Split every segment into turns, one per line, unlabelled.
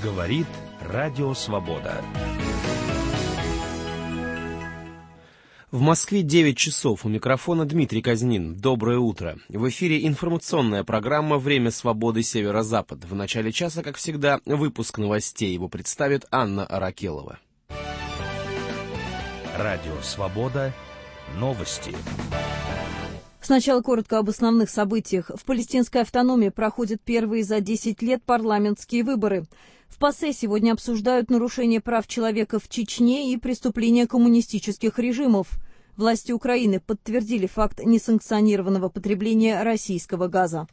Говорит Радио Свобода. В Москве 9 часов. У микрофона Дмитрий Казнин. Доброе утро. В эфире информационная программа «Время свободы. Северо-Запад». В начале часа, как всегда, выпуск новостей. Его представит Анна Аракелова. Радио Свобода. Новости.
Сначала коротко об основных событиях. В палестинской автономии проходят первые за 10 лет парламентские выборы. В ПАСЕ сегодня обсуждают нарушение прав человека в Чечне и преступления коммунистических режимов. Власти Украины подтвердили факт несанкционированного потребления российского газа.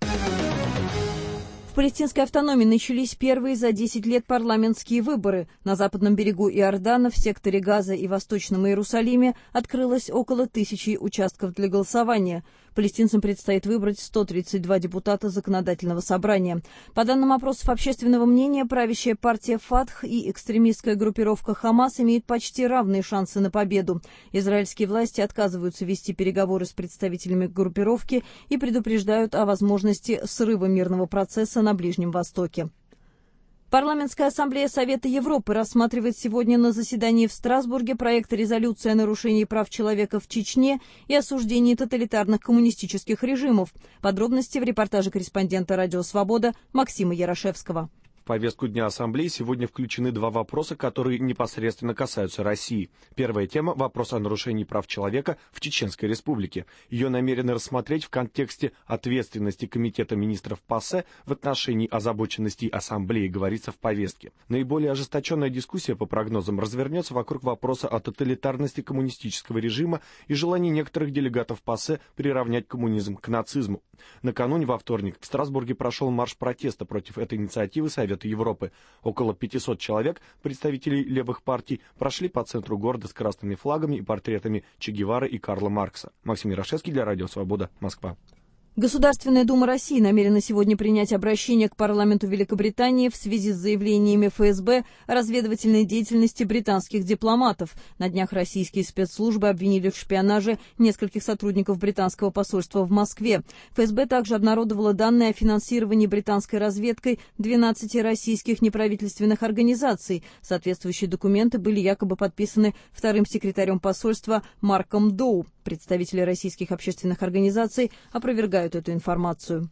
В палестинской автономии начались первые за 10 лет парламентские выборы. На западном берегу Иордана, в секторе Газа и Восточном Иерусалиме открылось около 1000 участков для голосования. Палестинцам предстоит выбрать 132 депутата законодательного собрания. По данным опросов общественного мнения, правящая партия ФАТХ и экстремистская группировка ХАМАС имеют почти равные шансы на победу. Израильские власти отказываются вести переговоры с представителями группировки и предупреждают о возможности срыва мирного процесса на Ближнем Востоке. Парламентская ассамблея Совета Европы рассматривает сегодня на заседании в Страсбурге проект резолюции о нарушении прав человека в Чечне и осуждении тоталитарных коммунистических режимов. Подробности в репортаже корреспондента «Радио Свобода» Максима Ярошевского.
В повестку дня Ассамблеи сегодня включены два вопроса, которые непосредственно касаются России. Первая тема – вопрос о нарушении прав человека в Чеченской Республике. Ее намерены рассмотреть в контексте ответственности Комитета министров ПАСЕ в отношении озабоченности Ассамблеи, говорится в повестке. Наиболее ожесточенная дискуссия, по прогнозам, развернется вокруг вопроса о тоталитарности коммунистического режима и желании некоторых делегатов ПАСЕ приравнять коммунизм к нацизму. Накануне, во вторник, в Страсбурге прошел марш протеста против этой инициативы Совета Европы. Около 500 человек, представителей левых партий, прошли по центру города с красными флагами и портретами Че Гевары и Карла Маркса. Максим Ярошевский для Радио Свобода, Москва.
Государственная дума России намерена сегодня принять обращение к парламенту Великобритании в связи с заявлениями ФСБ о разведывательной деятельности британских дипломатов. На днях российские спецслужбы обвинили в шпионаже нескольких сотрудников британского посольства в Москве. ФСБ также обнародовала данные о финансировании британской разведкой 12 российских неправительственных организаций. Соответствующие документы были якобы подписаны вторым секретарем посольства Марком Доу. Представители российских общественных организаций опровергают эту информацию.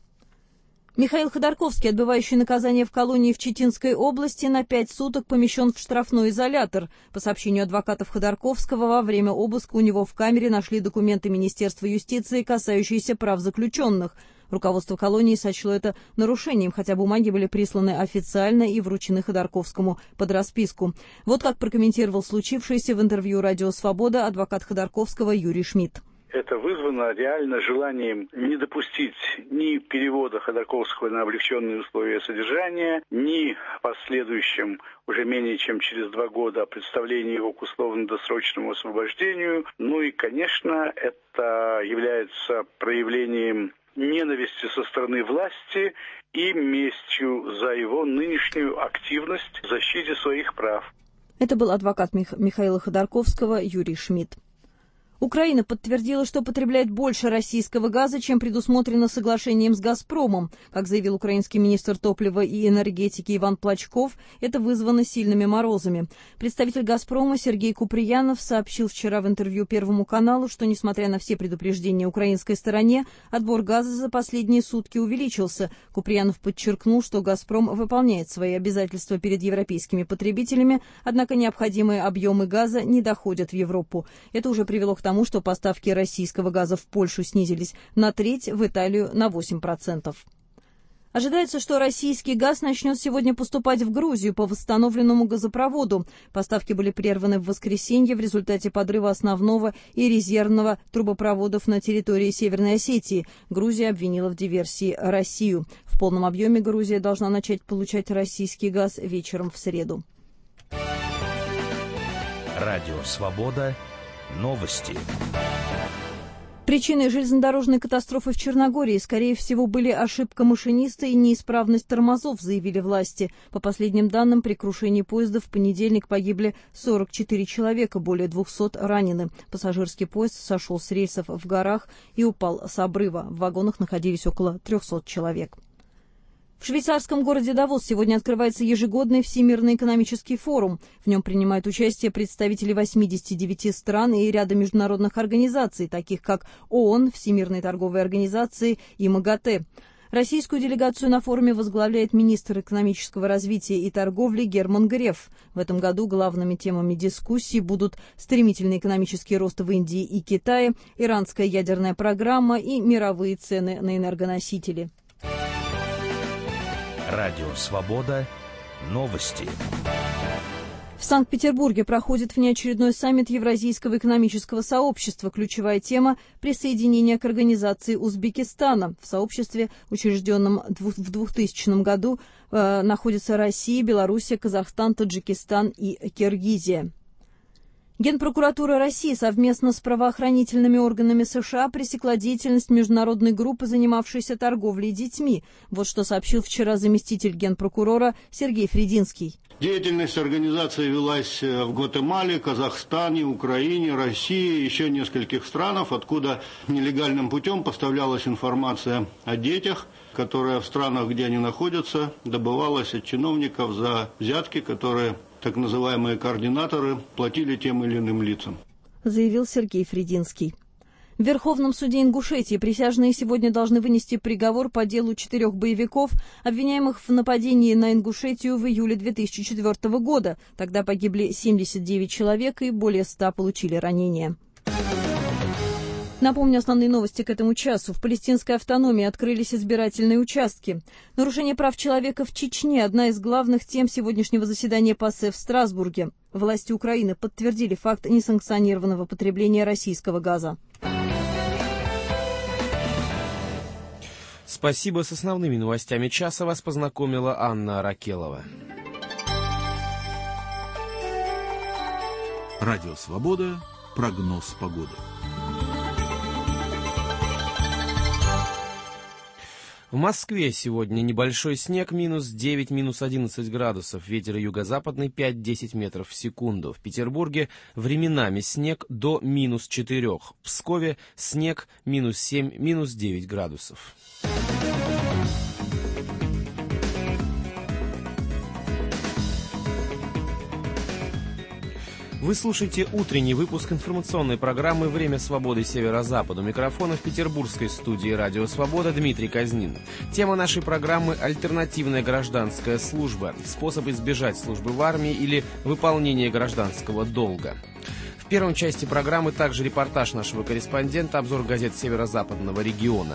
Михаил Ходорковский, отбывающий наказание в колонии в Читинской области, на 5 суток помещен в штрафной изолятор. По сообщению адвокатов Ходорковского, во время обыска у него в камере нашли документы Министерства юстиции, касающиеся прав заключенных. Руководство колонии сочло это нарушением, хотя бумаги были присланы официально и вручены Ходорковскому под расписку. Вот как прокомментировал случившееся в интервью «Радио Свобода» адвокат Ходорковского Юрий Шмидт.
Это вызвано реально желанием не допустить ни перевода Ходорковского на облегченные условия содержания, ни последующем, уже менее чем через 2 года, представления его к условно-досрочному освобождению. Ну и, конечно, это является проявлением ненависти со стороны власти и местью за его нынешнюю активность в защите своих прав.
Это был адвокат Михаила Ходорковского Юрий Шмидт. Украина подтвердила, что потребляет больше российского газа, чем предусмотрено соглашением с «Газпромом». Как заявил украинский министр топлива и энергетики Иван Плачков, это вызвано сильными морозами. Представитель «Газпрома» Сергей Куприянов сообщил вчера в интервью Первому каналу, что, несмотря на все предупреждения украинской стороне, отбор газа за последние сутки увеличился. Куприянов подчеркнул, что «Газпром» выполняет свои обязательства перед европейскими потребителями, однако необходимые объемы газа не доходят в Европу. Это уже привело к тому, что поставки российского газа в Польшу снизились на треть, в Италию на 8%. Ожидается, что российский газ начнет сегодня поступать в Грузию по восстановленному газопроводу. Поставки были прерваны в воскресенье в результате подрыва основного и резервного трубопроводов на территории Северной Осетии. Грузия обвинила в диверсии Россию. В полном объеме Грузия должна начать получать российский газ вечером в среду.
Радио Свобода. Новости.
Причиной железнодорожной катастрофы в Черногории, скорее всего, были ошибка машиниста и неисправность тормозов, заявили власти. По последним данным, при крушении поезда в понедельник погибли 44 человека, более 200 ранены. Пассажирский поезд сошел с рельсов в горах и упал с обрыва. В вагонах находились около 300 человек. В швейцарском городе Давос сегодня открывается ежегодный Всемирный экономический форум. В нем принимают участие представители 89 стран и ряда международных организаций, таких как ООН, Всемирной торговой организации и МАГАТЭ. Российскую делегацию на форуме возглавляет министр экономического развития и торговли Герман Греф. В этом году главными темами дискуссий будут стремительный экономический рост в Индии и Китае, иранская ядерная программа и мировые цены на энергоносители.
Радио «Свобода». Новости.
В Санкт-Петербурге проходит внеочередной саммит Евразийского экономического сообщества. Ключевая тема – присоединение к организации Узбекистана. В сообществе, учрежденном в 2000 году, находятся Россия, Белоруссия, Казахстан, Таджикистан и Киргизия. Генпрокуратура России совместно с правоохранительными органами США пресекла деятельность международной группы, занимавшейся торговлей детьми. Вот что сообщил вчера заместитель генпрокурора Сергей Фридинский.
Деятельность организации велась в Гватемале, Казахстане, Украине, России и еще нескольких странах, откуда нелегальным путем поставлялась информация о детях, которая в странах, где они находятся, добывалась от чиновников за взятки, которые так называемые координаторы платили тем или иным лицам,
заявил Сергей Фридинский. В Верховном суде Ингушетии присяжные сегодня должны вынести приговор по делу 4 боевиков, обвиняемых в нападении на Ингушетию в июле 2004 года. Тогда погибли 79 человек и более 100 получили ранения. Напомню основные новости к этому часу. В палестинской автономии открылись избирательные участки. Нарушение прав человека в Чечне – одна из главных тем сегодняшнего заседания ПАСЕ в Страсбурге. Власти Украины подтвердили факт несанкционированного потребления российского газа.
Спасибо. С основными новостями часа вас познакомила Анна Аракелова.
Радио «Свобода». Прогноз погоды.
В Москве сегодня небольшой снег, минус 9, минус 11 градусов, ветер юго-западный 5-10 метров в секунду. В Петербурге временами снег до минус 4, в Пскове снег минус 7, минус 9 градусов. Вы слушаете утренний выпуск информационной программы «Время свободы Северо-Запад». У микрофона в петербургской студии «Радио Свобода» Дмитрий Казнин. Тема нашей программы – альтернативная гражданская служба, способ избежать службы в армии или выполнения гражданского долга. В первой части программы также репортаж нашего корреспондента, обзор газет Северо-Западного региона.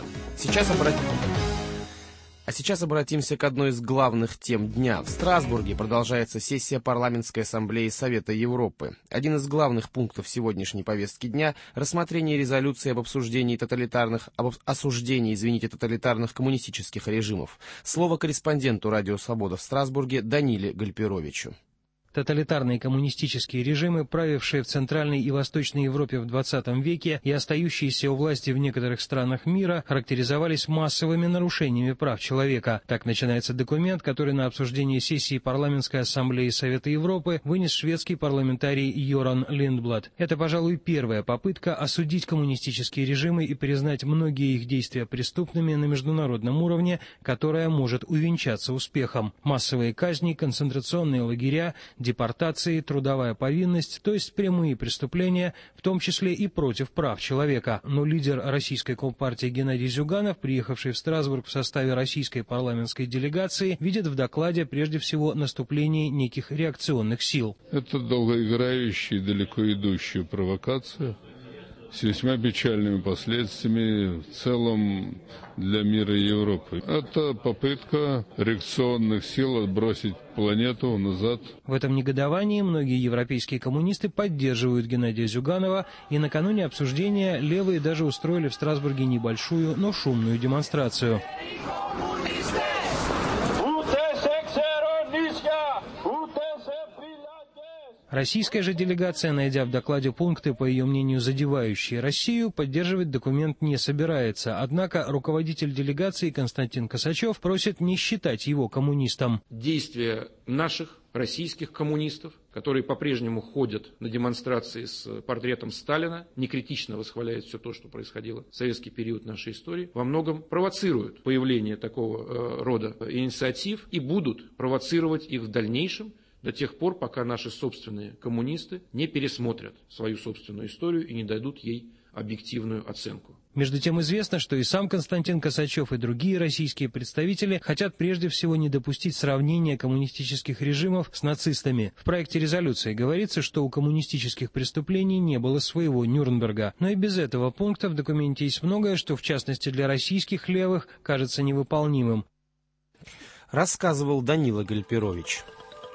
Сейчас обратимся к одной из главных тем дня. В Страсбурге продолжается сессия Парламентской ассамблеи Совета Европы. Один из главных пунктов сегодняшней повестки дня – рассмотрение резолюции об осуждении тоталитарных коммунистических режимов. Слово корреспонденту «Радио Свобода» в Страсбурге Даниле Гальперовичу.
Тоталитарные коммунистические режимы, правившие в Центральной и Восточной Европе в XX веке и остающиеся у власти в некоторых странах мира, характеризовались массовыми нарушениями прав человека. Так начинается документ, который на обсуждение сессии Парламентской ассамблеи Совета Европы вынес шведский парламентарий Йоран Линдблад. Это, пожалуй, первая попытка осудить коммунистические режимы и признать многие их действия преступными на международном уровне, которая может увенчаться успехом. Массовые казни, концентрационные лагеря, депортации, трудовая повинность, то есть прямые преступления, в том числе и против прав человека. Но лидер российской Компартии Геннадий Зюганов, приехавший в Страсбург в составе российской парламентской делегации, видит в докладе прежде всего наступление неких реакционных сил.
Это долгоиграющая и далеко идущая провокация с весьма печальными последствиями в целом для мира и Европы. Это попытка реакционных сил отбросить планету назад.
В этом негодовании многие европейские коммунисты поддерживают Геннадия Зюганова, и накануне обсуждения левые даже устроили в Страсбурге небольшую, но шумную демонстрацию. Российская же делегация, найдя в докладе пункты, по ее мнению, задевающие Россию, поддерживать документ не собирается. Однако руководитель делегации Константин Косачев просит не считать его коммунистом.
Действия наших российских коммунистов которые по-прежнему ходят на демонстрации с портретом Сталина, некритично восхваляют все то, что происходило в советский период нашей истории, во многом провоцируют появление такого рода инициатив и будут провоцировать их в дальнейшем до тех пор, пока наши собственные коммунисты не пересмотрят свою собственную историю и не дадут ей объективную оценку.
Между тем известно, что и сам Константин Косачев, и другие российские представители хотят прежде всего не допустить сравнения коммунистических режимов с нацистами. В проекте резолюции говорится, что у коммунистических преступлений не было своего Нюрнберга. Но и без этого пункта в документе есть многое, что в частности для российских левых кажется невыполнимым.
Рассказывал Данила Гальперович.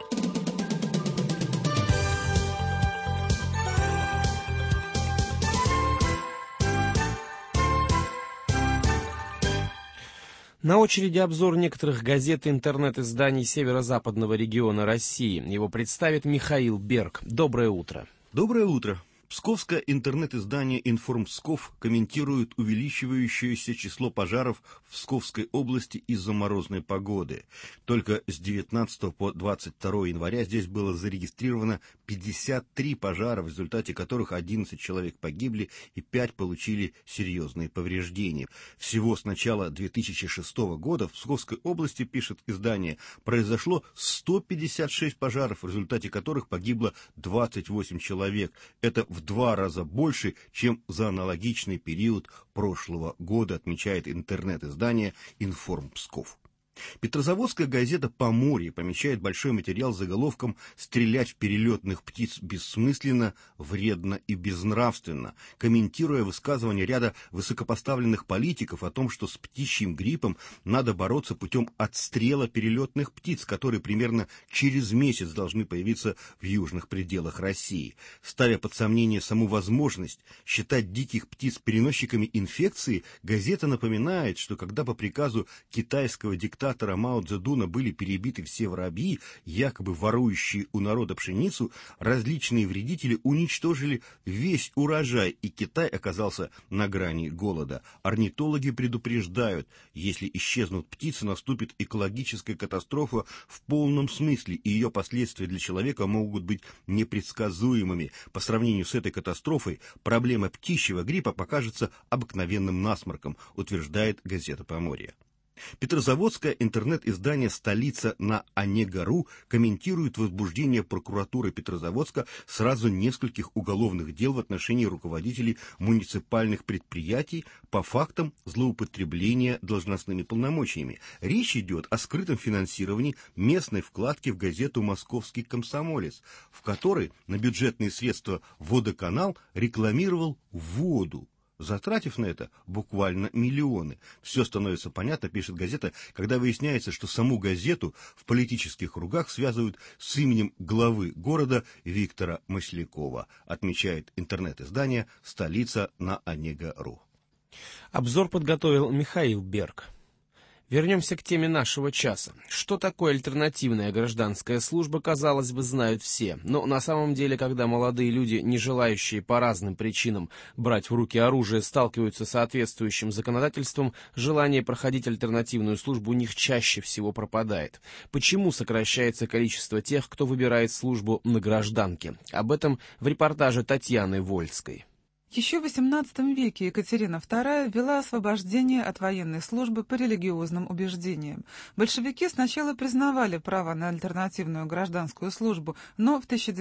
На очереди обзор некоторых газет и интернет-изданий северо-западного региона России. Его представит Михаил Берг. Доброе утро.
Доброе утро. Псковское интернет-издание «Информпсков» комментирует увеличивающееся число пожаров в Псковской области из-за морозной погоды. Только с 19 по 22 января здесь было зарегистрировано 53 пожара, в результате которых 11 человек погибли и 5 получили серьезные повреждения. Всего с начала 2006 года в Псковской области, пишет издание, произошло 156 пожаров, в результате которых погибло 28 человек. Это в 2 раза больше, чем за аналогичный период прошлого года, отмечает интернет-издание «Информпсков». Петрозаводская газета «Поморье» помещает большой материал с заголовком «Стрелять в перелетных птиц бессмысленно, вредно и безнравственно», комментируя высказывания ряда высокопоставленных политиков о том, что с птичьим гриппом надо бороться путем отстрела перелетных птиц, которые примерно через месяц должны появиться в южных пределах России. Ставя под сомнение саму возможность считать диких птиц переносчиками инфекции, газета напоминает, что когда по приказу китайского диктатора Мао Цзэдуна были перебиты все воробьи, якобы ворующие у народа пшеницу, различные вредители уничтожили весь урожай, и Китай оказался на грани голода. Орнитологи предупреждают, если исчезнут птицы, наступит экологическая катастрофа в полном смысле, и ее последствия для человека могут быть непредсказуемыми. По сравнению с этой катастрофой, проблема птичьего гриппа покажется обыкновенным насморком, утверждает газета «Поморье». Петрозаводское интернет-издание «Столица» на Онега.ру комментирует возбуждение прокуратуры Петрозаводска сразу нескольких уголовных дел в отношении руководителей муниципальных предприятий по фактам злоупотребления должностными полномочиями. Речь идет о скрытом финансировании местной вкладки в газету «Московский комсомолец», в которой на бюджетные средства водоканал рекламировал воду, затратив на это буквально миллионы. Все становится понятно, пишет газета, когда выясняется, что саму газету в политических кругах связывают с именем главы города Виктора Маслякова, отмечает интернет-издание «Столица» на Онега.ру.
Обзор подготовил Михаил Берг. Вернемся к теме нашего часа. Что такое альтернативная гражданская служба, казалось бы, знают все. Но на самом деле, когда молодые люди, не желающие по разным причинам брать в руки оружие, сталкиваются с соответствующим законодательством, желание проходить альтернативную службу у них чаще всего пропадает. Почему сокращается количество тех, кто выбирает службу на гражданке? Об этом в репортаже Татьяны Вольской.
Еще в XVIII веке Екатерина II ввела освобождение от военной службы по религиозным убеждениям. Большевики сначала признавали право на альтернативную гражданскую службу, но в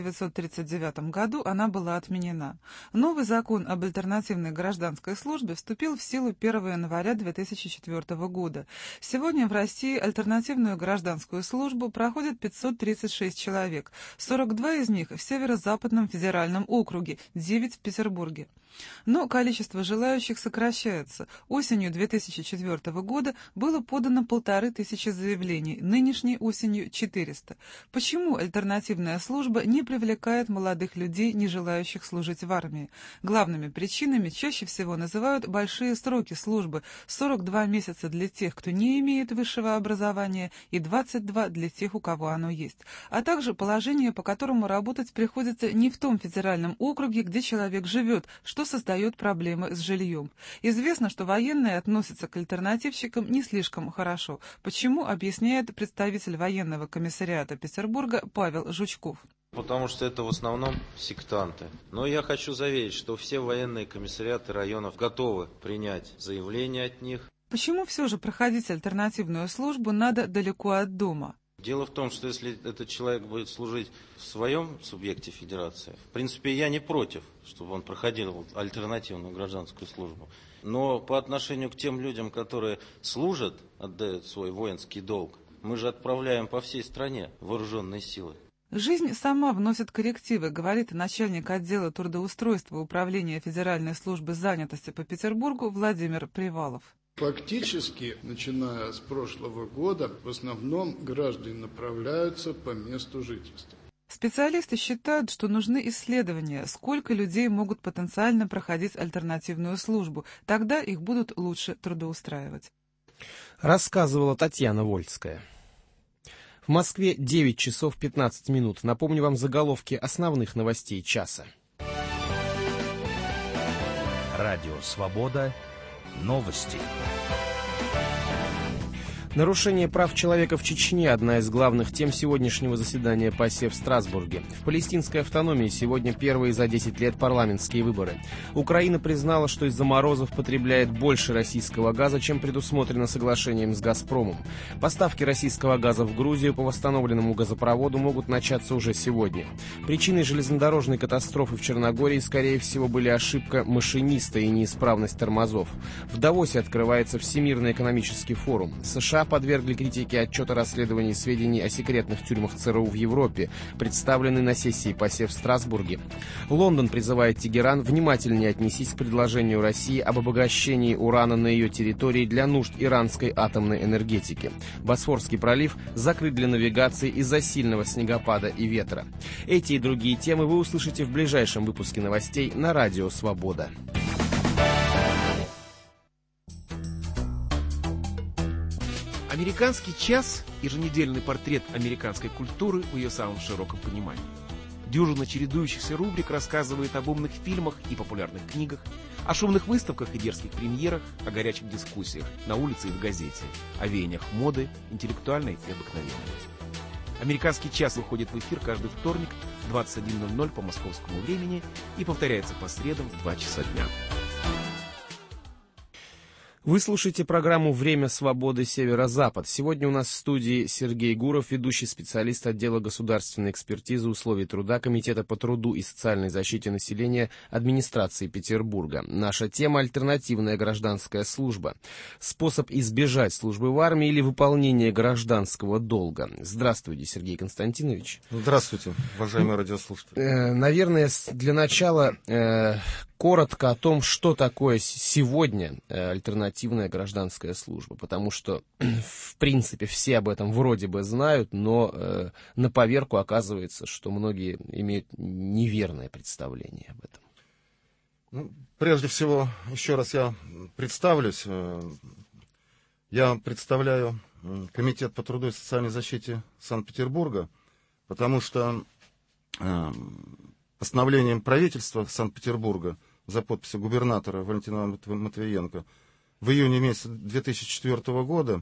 1939 году она была отменена. Новый закон об альтернативной гражданской службе вступил в силу 1 января 2004 года. Сегодня в России альтернативную гражданскую службу проходит 536 человек, 42 из них в Северо-Западном федеральном округе, 9 в Петербурге. Но количество желающих сокращается. Осенью 2004 года было подано 1500 заявлений, нынешней осенью 400. Почему альтернативная служба не привлекает молодых людей, не желающих служить в армии? Главными причинами чаще всего называют большие сроки службы: 42 месяца для тех, кто не имеет высшего образования, и 22 для тех, у кого оно есть, а также положение, по которому работать приходится не в том федеральном округе, где человек живет, что создает проблемы с жильем. Известно, что военные относятся к альтернативщикам не слишком хорошо. Почему, объясняет представитель военного комиссариата Петербурга Павел Жучков.
Потому что это в основном сектанты. Но я хочу заверить, что все военные комиссариаты районов готовы принять заявление от них.
Почему все же проходить альтернативную службу надо далеко от дома?
Дело в том, что если этот человек будет служить в своем субъекте федерации, в принципе, я не против, чтобы он проходил альтернативную гражданскую службу. Но по отношению к тем людям, которые служат, отдают свой воинский долг, мы же отправляем по всей стране вооруженные силы.
Жизнь сама вносит коррективы, говорит начальник отдела трудоустройства Управления Федеральной службы занятости по Петербургу Владимир Привалов.
Фактически, начиная с прошлого года, в основном граждане направляются по месту жительства.
Специалисты считают, что нужны исследования, сколько людей могут потенциально проходить альтернативную службу, тогда их будут лучше трудоустраивать.
Рассказывала Татьяна Вольская. В Москве 9 часов 15 минут. Напомню вам заголовки основных новостей часа.
Радио «Свобода». Новости.
Нарушение прав человека в Чечне – одна из главных тем сегодняшнего заседания ПАСЕ в Страсбурге. В палестинской автономии сегодня первые за 10 лет парламентские выборы. Украина признала, что из-за морозов потребляет больше российского газа, чем предусмотрено соглашением с «Газпромом». Поставки российского газа в Грузию по восстановленному газопроводу могут начаться уже сегодня. Причиной железнодорожной катастрофы в Черногории, скорее всего, были ошибка машиниста и неисправность тормозов. В Давосе открывается Всемирный экономический форум. США подвергли критике отчет о расследовании сведений о секретных тюрьмах ЦРУ в Европе, представленный на сессии ПАСЕ в Страсбурге. Лондон призывает Тегеран внимательнее отнестись к предложению России об обогащении урана на ее территории для нужд иранской атомной энергетики. Босфорский пролив закрыт для навигации из-за сильного снегопада и ветра. Эти и другие темы вы услышите в ближайшем выпуске новостей на Радио «Свобода».
«Американский час» – еженедельный портрет американской культуры в ее самом широком понимании. Дюжина чередующихся рубрик рассказывает об умных фильмах и популярных книгах, о шумных выставках и дерзких премьерах, о горячих дискуссиях на улице и в газете, о веяниях моды, интеллектуальной и обыкновенной. «Американский час» выходит в эфир каждый вторник в 21:00 по московскому времени и повторяется по средам в 2 часа дня.
Вы слушаете программу «Время свободы. Северо-Запад». Сегодня у нас в студии Сергей Гуров, ведущий специалист отдела государственной экспертизы условий труда Комитета по труду и социальной защите населения администрации Петербурга. Наша тема – альтернативная гражданская служба. Способ избежать службы в армии или выполнения гражданского долга. Здравствуйте, Сергей Константинович.
Здравствуйте, уважаемые радиослушатели.
Наверное, для начала коротко о том, что такое сегодня альтернативная гражданская служба, потому что, в принципе, все об этом вроде бы знают, но на поверку оказывается, что многие имеют неверное представление об этом.
Ну, прежде всего, еще раз я представлюсь. Я представляю Комитет по труду и социальной защите Санкт-Петербурга, потому что постановлением правительства Санкт-Петербурга за подписью губернатора Валентина Матвиенко в июне месяце 2004 года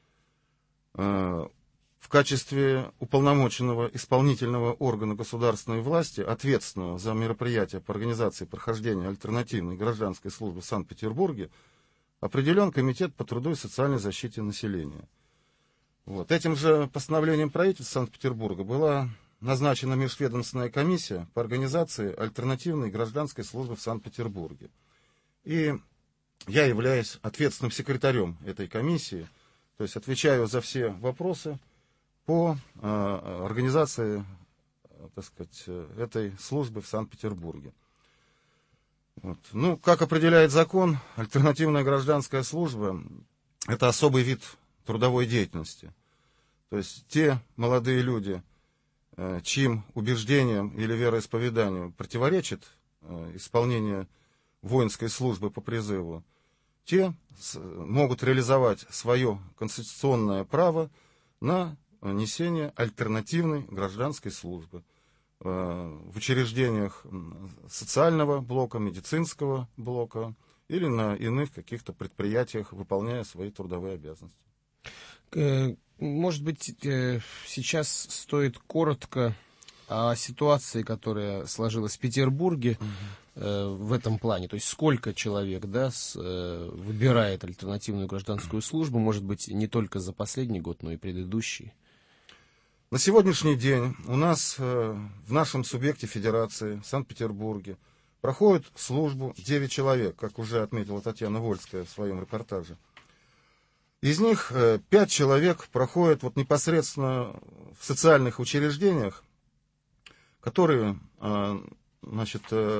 в качестве уполномоченного исполнительного органа государственной власти, ответственного за мероприятия по организации прохождения альтернативной гражданской службы в Санкт-Петербурге, определен Комитет по труду и социальной защите населения. Вот. Этим же постановлением правительства Санкт-Петербурга была назначена межведомственная комиссия по организации альтернативной гражданской службы в Санкт-Петербурге. И я являюсь ответственным секретарем этой комиссии, то есть отвечаю за все вопросы по организации, так сказать, этой службы в Санкт-Петербурге. Вот. Ну, как определяет закон, альтернативная гражданская служба – это особый вид трудовой деятельности. То есть те молодые люди, чьим убеждениям или вероисповеданию противоречит исполнение воинской службы по призыву, те могут реализовать свое конституционное право на несение альтернативной гражданской службы в учреждениях социального блока, медицинского блока или на иных каких-то предприятиях, выполняя свои трудовые обязанности.
Может быть, сейчас стоит коротко о ситуации, которая сложилась в Петербурге в этом плане. То есть сколько человек, да, выбирает альтернативную гражданскую службу, может быть, не только за последний год, но и предыдущий?
На сегодняшний день у нас в нашем субъекте федерации, в Санкт-Петербурге, проходит службу 9 человек, как уже отметила Татьяна Вольская в своем репортаже. Из них 5 человек проходят вот непосредственно в социальных учреждениях, которые, значит,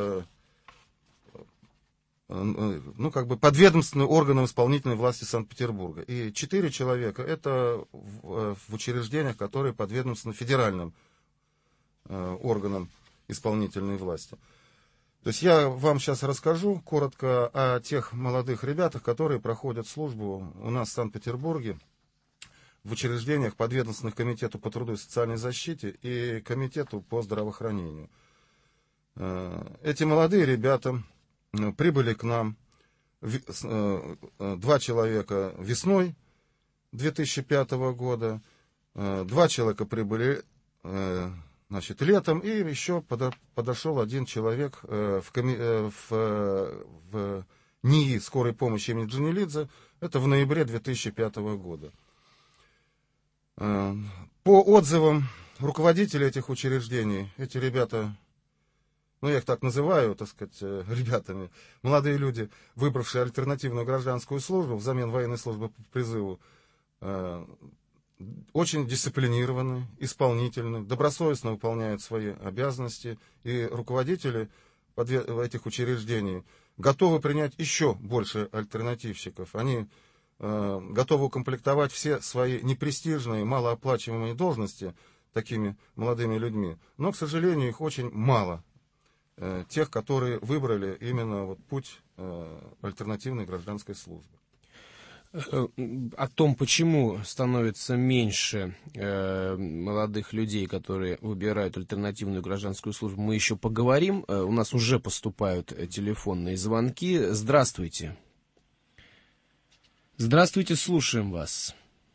ну, как бы подведомственны органам исполнительной власти Санкт-Петербурга. И 4 человека это в учреждениях, которые подведомственны федеральным органам исполнительной власти. То есть я вам сейчас расскажу коротко о тех молодых ребятах, которые проходят службу у нас в Санкт-Петербурге в учреждениях, подведомственных Комитету по труду и социальной защите и Комитету по здравоохранению. Эти молодые ребята прибыли к нам, 2 человека весной 2005 года, 2 человека прибыли, значит, летом, и еще подошел 1 человек в НИИ скорой помощи имени Джанелидзе, это в ноябре 2005 года. По отзывам руководителей этих учреждений, эти ребята, ну, я их так называю, так сказать, ребятами, молодые люди, выбравшие альтернативную гражданскую службу взамен военной службы по призыву, очень дисциплинированы, исполнительны, добросовестно выполняют свои обязанности, и руководители этих учреждений готовы принять еще больше альтернативщиков. Они готовы укомплектовать все свои непрестижные, малооплачиваемые должности такими молодыми людьми, но, к сожалению, их очень мало. Тех, которые выбрали именно вот путь альтернативной гражданской службы.
О том, почему становится меньше молодых людей, которые выбирают альтернативную гражданскую службу, мы еще поговорим. У нас уже поступают телефонные звонки. Здравствуйте. Здравствуйте, слушаем вас.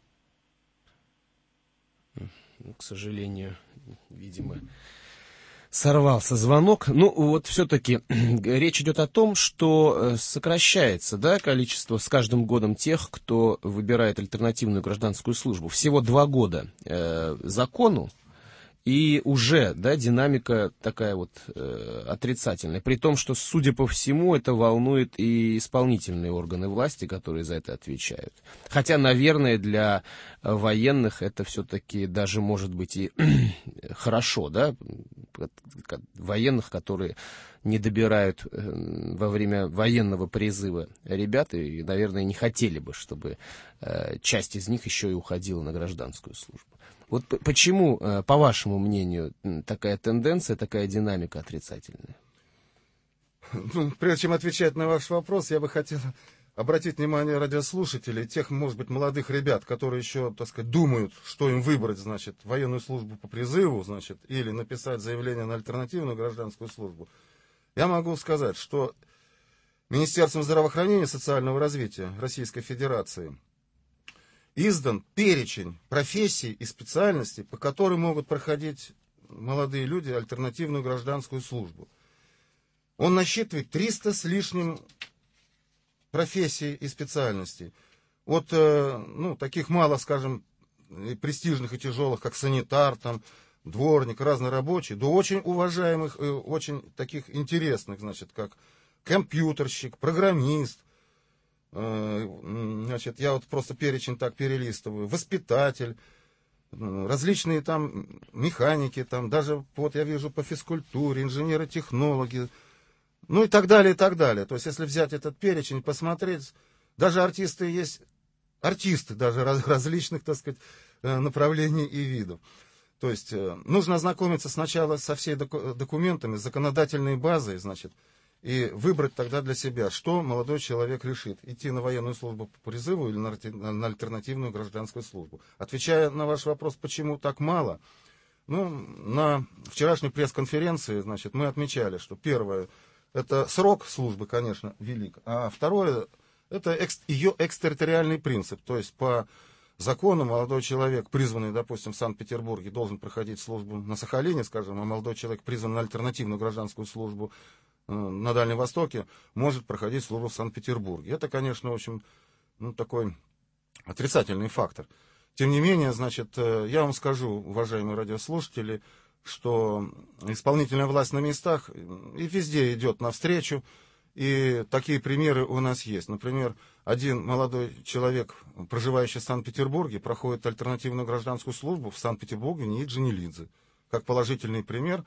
К сожалению, видимо, сорвался звонок. Ну, вот все-таки речь идет о том, что сокращается, да, количество с каждым годом тех, кто выбирает альтернативную гражданскую службу. Всего 2 года закону, и уже, да, динамика такая вот отрицательная. При том, что, судя по всему, это волнует и исполнительные органы власти, которые за это отвечают. Хотя, наверное, для военных это все-таки даже может быть и хорошо, да, военных, которые не добирают во время военного призыва ребят, и, наверное, не хотели бы, чтобы часть из них еще и уходила на гражданскую службу. Вот почему, по вашему мнению, такая тенденция, такая динамика отрицательная?
Ну, прежде чем отвечать на ваш вопрос, я бы хотел обратить внимание радиослушателей, тех, может быть, молодых ребят, которые еще, так сказать, думают, что им выбрать, значит, военную службу по призыву, значит, или написать заявление на альтернативную гражданскую службу. Я могу сказать, что Министерством здравоохранения и социального развития Российской Федерации издан перечень профессий и специальностей, по которым могут проходить молодые люди альтернативную гражданскую службу. Он насчитывает 300 с лишним профессий и специальностей. От, ну, таких мало, скажем, престижных и тяжелых, как санитар, там, дворник, разнорабочий, до очень уважаемых, очень таких интересных, значит, как компьютерщик, программист. Значит, я вот просто перечень так перелистываю. Воспитатель, различные там механики, там даже вот я вижу по физкультуре, инженеры-технологи, ну и так далее, и так далее. То есть, если взять этот перечень и посмотреть, даже артисты есть, артисты даже различных, так сказать, направлений и видов. То есть, нужно ознакомиться сначала со всеми документами, с законодательной базой, значит, и выбрать тогда для себя, что молодой человек решит, идти на военную службу по призыву или на альтернативную гражданскую службу. Отвечая на ваш вопрос, почему так мало, ну, на вчерашней пресс-конференции, значит, мы отмечали, что первое, это срок службы, конечно, велик, а второе, это ее экстерриториальный принцип, то есть по закону молодой человек, призванный, допустим, в Санкт-Петербурге, должен проходить службу на Сахалине, скажем, а молодой человек, призван на альтернативную гражданскую службу на Дальнем Востоке, может проходить службу в Санкт-Петербурге. Это, конечно, в общем, такой отрицательный фактор. Тем не менее, значит, я вам скажу, уважаемые радиослушатели, что исполнительная власть на местах и везде идет навстречу, и такие примеры у нас есть. Например, один молодой человек, проживающий в Санкт-Петербурге, проходит альтернативную гражданскую службу в Санкт-Петербурге, НИИ Джанилидзе. Как положительный пример,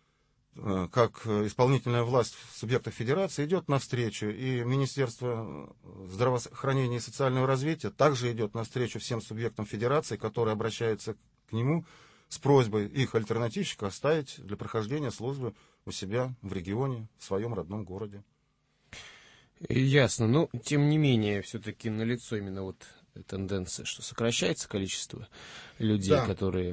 как исполнительная власть в субъектах федерации идет навстречу, и Министерство здравоохранения и социального развития также идет навстречу всем субъектам федерации, которые обращаются к нему с просьбой их альтернативщика оставить для прохождения службы у себя в регионе, в своем родном городе.
Ясно. Но, тем не менее, все-таки налицо именно вот тенденция, что сокращается количество людей, да, которые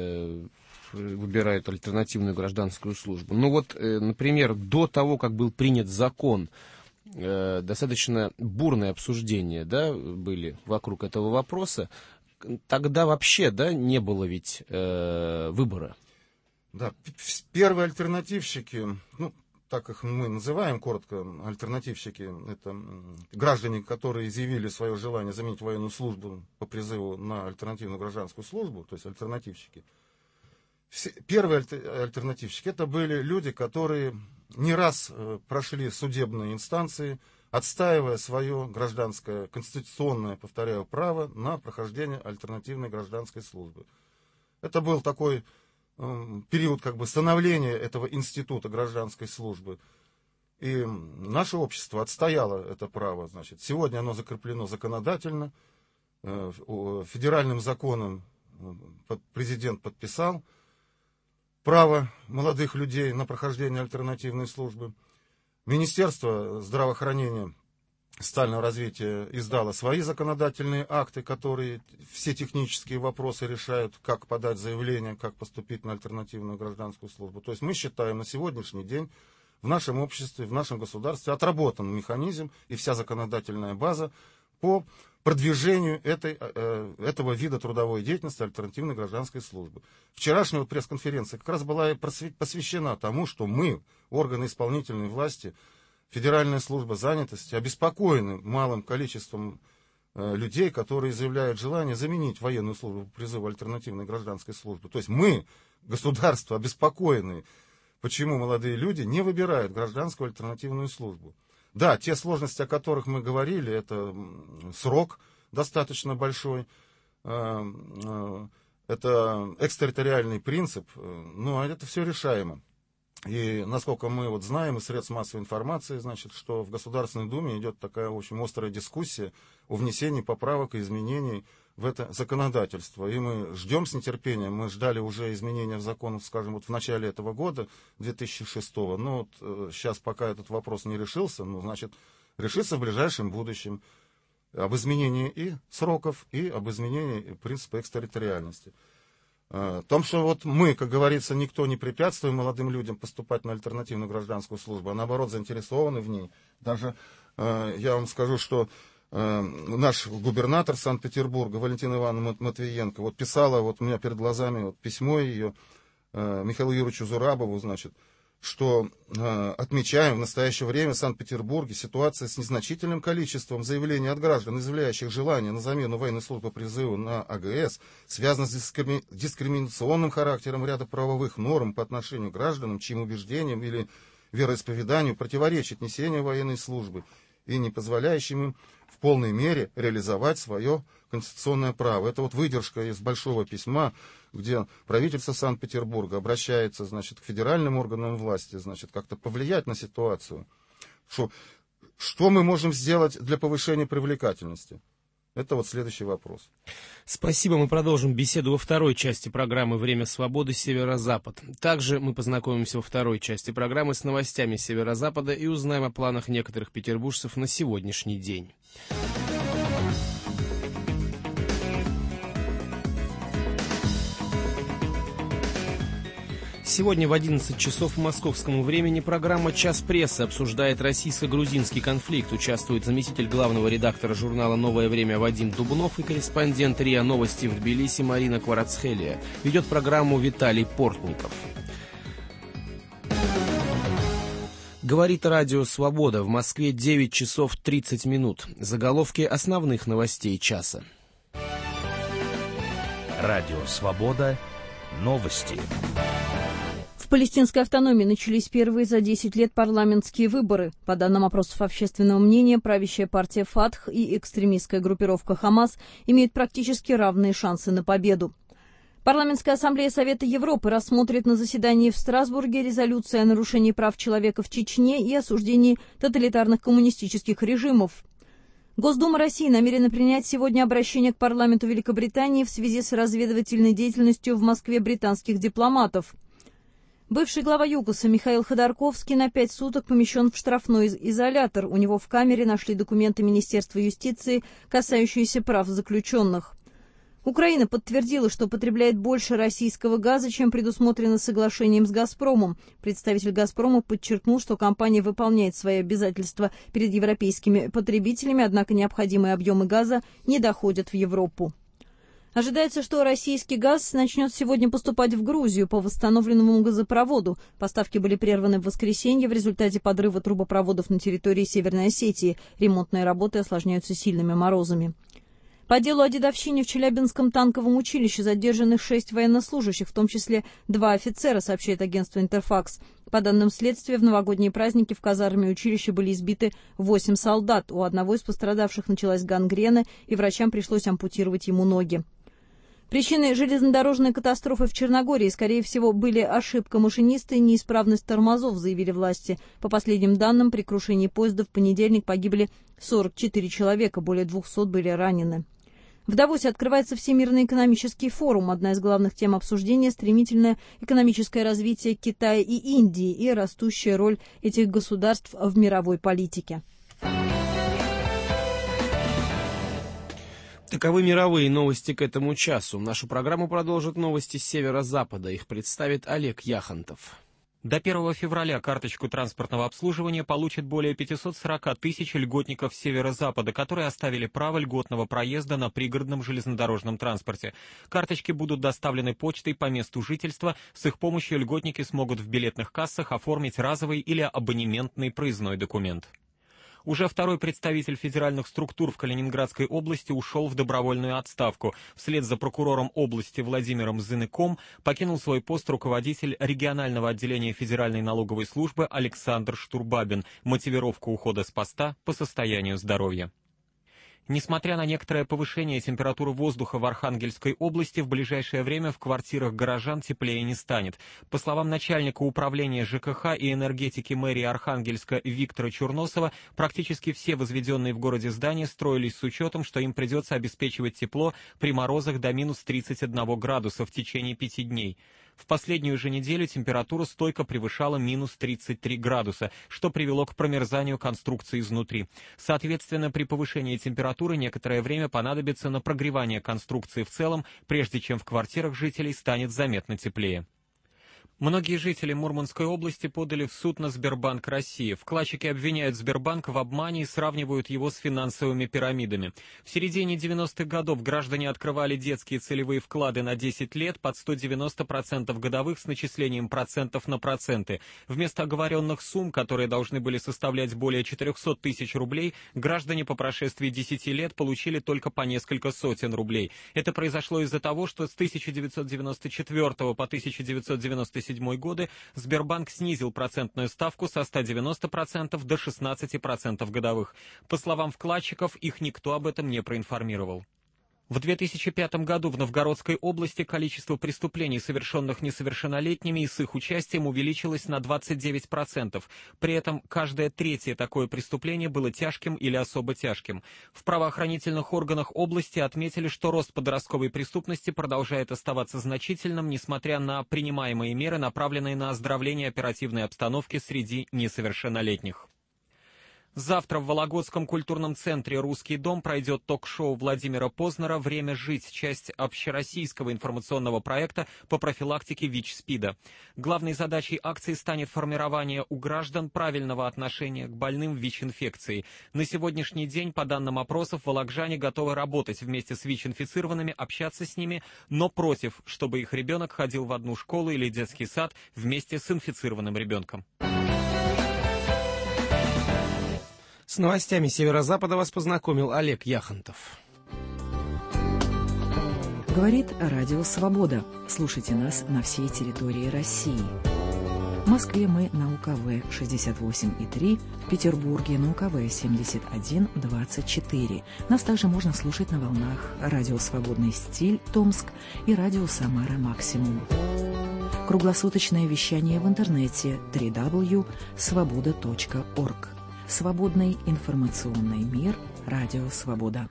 выбирают альтернативную гражданскую службу. Ну вот, например, до того, как был принят закон, достаточно бурные обсуждения, да, были вокруг этого вопроса. Тогда вообще, да, не было ведь выбора.
Да, первые альтернативщики, ну, так их мы называем коротко, альтернативщики, это граждане, которые изъявили свое желание заменить военную службу по призыву на альтернативную гражданскую службу, то есть альтернативщики. Первые альтернативщики это были люди, которые не раз прошли судебные инстанции, отстаивая свое гражданское, конституционное, повторяю, право на прохождение альтернативной гражданской службы. Это был такой период как бы становления этого института гражданской службы. И наше общество отстояло это право. Значит, сегодня оно закреплено законодательно, федеральным законом президент подписал право молодых людей на прохождение альтернативной службы. Министерство здравоохранения и социального развития издало свои законодательные акты, которые все технические вопросы решают, как подать заявление, как поступить на альтернативную гражданскую службу. То есть мы считаем, на сегодняшний день в нашем обществе, в нашем государстве отработан механизм и вся законодательная база по продвижению этого вида трудовой деятельности альтернативной гражданской службы. Вчерашняя пресс-конференция как раз была посвящена тому, что мы, органы исполнительной власти, Федеральная служба занятости, обеспокоены малым количеством людей, которые заявляют желание заменить военную службу по призыву альтернативной гражданской службы. То есть мы, государство, обеспокоены, почему молодые люди не выбирают гражданскую альтернативную службу. Да, те сложности, о которых мы говорили, это срок достаточно большой, это экстерриториальный принцип, но это все решаемо. И насколько мы вот знаем из средств массовой информации, значит, что в Государственной Думе идет такая, в общем, острая дискуссия о внесении поправок и изменений в это законодательство. И мы ждем с нетерпением, мы ждали уже изменения в закон, скажем, вот в начале этого года, 2006, но вот сейчас пока этот вопрос не решился, ну, значит, решится в ближайшем будущем об изменении и сроков, и об изменении принципа экстерриториальности. В том, что вот мы, как говорится, никто не препятствует молодым людям поступать на альтернативную гражданскую службу, а наоборот заинтересованы в ней. Даже я вам скажу, что наш губернатор Санкт-Петербурга Валентина Ивановна Матвиенко вот писала, вот у меня перед глазами вот письмо ее Михаилу Юрьевичу Зурабову, значит, что отмечаем в настоящее время в Санкт-Петербурге ситуация с незначительным количеством заявлений от граждан, изъявляющих желание на замену военной службы по призыву на АГС, связана с дискриминационным характером ряда правовых норм по отношению к гражданам, чьим убеждениям или вероисповеданию противоречит несение военной службы и не позволяющим им в полной мере реализовать свое конституционное право. Это вот выдержка из большого письма, где правительство Санкт-Петербурга обращается, значит, к федеральным органам власти, значит, как-то повлиять на ситуацию. Что мы можем сделать для повышения привлекательности? Это вот следующий вопрос.
Спасибо. Мы продолжим беседу во второй части программы «Время свободы. Северо-Запад». Также мы познакомимся во второй части программы с новостями Северо-Запада и узнаем о планах некоторых петербуржцев на сегодняшний день. Сегодня в 11 часов по московскому времени программа «Час прессы» обсуждает российско-грузинский конфликт. Участвует заместитель главного редактора журнала «Новое время» Вадим Дубнов и корреспондент РИА Новости в Тбилиси Марина Кварацхелия. Ведет программу Виталий Портников. Говорит радио «Свобода». В Москве 9 часов 30 минут. Заголовки основных новостей часа.
Радио «Свобода». Новости.
В палестинской автономии начались первые за 10 лет парламентские выборы. По данным опросов общественного мнения, правящая партия «Фатх» и экстремистская группировка «Хамас» имеют практически равные шансы на победу. Парламентская ассамблея Совета Европы рассмотрит на заседании в Страсбурге резолюции о нарушении прав человека в Чечне и осуждении тоталитарных коммунистических режимов. Госдума России намерена принять сегодня обращение к парламенту Великобритании в связи с разведывательной деятельностью в Москве британских дипломатов. Бывший глава ЮКОСа Михаил Ходорковский на 5 суток помещен в штрафной изолятор. У него в камере нашли документы Министерства юстиции, касающиеся прав заключенных. Украина подтвердила, что потребляет больше российского газа, чем предусмотрено соглашением с «Газпромом». Представитель «Газпрома» подчеркнул, что компания выполняет свои обязательства перед европейскими потребителями, однако необходимые объемы газа не доходят в Европу. Ожидается, что российский газ начнет сегодня поступать в Грузию по восстановленному газопроводу. Поставки были прерваны в воскресенье в результате подрыва трубопроводов на территории Северной Осетии. Ремонтные работы осложняются сильными морозами. По делу о дедовщине в Челябинском танковом училище задержаны 6 военнослужащих, в том числе 2 офицера, сообщает агентство «Интерфакс». По данным следствия, в новогодние праздники в казарме училища были избиты 8 солдат. У одного из пострадавших началась гангрена, и врачам пришлось ампутировать ему ноги. Причиной железнодорожной катастрофы в Черногории, скорее всего, были ошибка машиниста и неисправность тормозов, заявили власти. По последним данным, при крушении поезда в понедельник погибли 44 человека, более 200 были ранены. В Давосе открывается Всемирный экономический форум. Одна из главных тем обсуждения – стремительное экономическое развитие Китая и Индии и растущая роль этих государств в мировой политике.
Таковы мировые новости к этому часу. Нашу программу продолжат новости с северо-запада. Их представит Олег Яхонтов.
До 1 февраля карточку транспортного обслуживания получат более 540 тысяч льготников северо-запада, которые оставили право льготного проезда на пригородном железнодорожном транспорте. Карточки будут доставлены почтой по месту жительства. С их помощью льготники смогут в билетных кассах оформить разовый или абонементный проездной документ. Уже второй представитель федеральных структур в Калининградской области ушел в добровольную отставку. Вслед за прокурором области Владимиром Зыныком покинул свой пост руководитель регионального отделения Федеральной налоговой службы Александр Штурбабин. Мотивировка ухода с поста по состоянию здоровья. Несмотря на некоторое повышение температуры воздуха в Архангельской области, в ближайшее время в квартирах горожан теплее не станет. По словам начальника управления ЖКХ и энергетики мэрии Архангельска Виктора Чурносова, практически все возведенные в городе здания строились с учетом, что им придется обеспечивать тепло при морозах до минус 31 градуса в течение 5 дней. В последнюю же неделю температура стойко превышала минус 33 градуса, что привело к промерзанию конструкции изнутри. Соответственно, при повышении температуры некоторое время понадобится на прогревание конструкции в целом, прежде чем в квартирах жителей станет заметно теплее. Многие жители Мурманской области подали в суд на Сбербанк России. Вкладчики обвиняют Сбербанк в обмане и сравнивают его с финансовыми пирамидами. В середине 90-х годов граждане открывали детские целевые вклады на 10 лет под 190% годовых с начислением процентов на проценты. Вместо оговоренных сумм, которые должны были составлять более 400 тысяч рублей, граждане по прошествии 10 лет получили только по несколько сотен рублей. Это произошло из-за того, что с 1994 по 1997 годы Сбербанк снизил процентную ставку со 190% до 16% годовых. По словам вкладчиков, их никто об этом не проинформировал. В 2005 году в Новгородской области количество преступлений, совершенных несовершеннолетними и с их участием, увеличилось на 29%. При этом каждое третье такое преступление было тяжким или особо тяжким. В правоохранительных органах области отметили, что рост подростковой преступности продолжает оставаться значительным, несмотря на принимаемые меры, направленные на оздоровление оперативной обстановки среди несовершеннолетних. Завтра в Вологодском культурном центре «Русский дом» пройдет ток-шоу Владимира Познера «Время жить», часть общероссийского информационного проекта по профилактике ВИЧ-СПИДа. Главной задачей акции станет формирование у граждан правильного отношения к больным ВИЧ-инфекцией. На сегодняшний день, по данным опросов, волокжане готовы работать вместе с ВИЧ-инфицированными, общаться с ними, но против, чтобы их ребенок ходил в одну школу или детский сад вместе с инфицированным ребенком.
С новостями Северо-Запада вас познакомил Олег Яхонтов.
Говорит Радио Свобода. Слушайте нас на всей территории России. В Москве мы на УКВ 68,3, в Петербурге на УКВ 71,24. Нас также можно слушать на волнах Радио Свободный стиль Томск и Радио Самара Максимум. Круглосуточное вещание в интернете www.svoboda.org. Свободный информационный мир. Радио Свобода.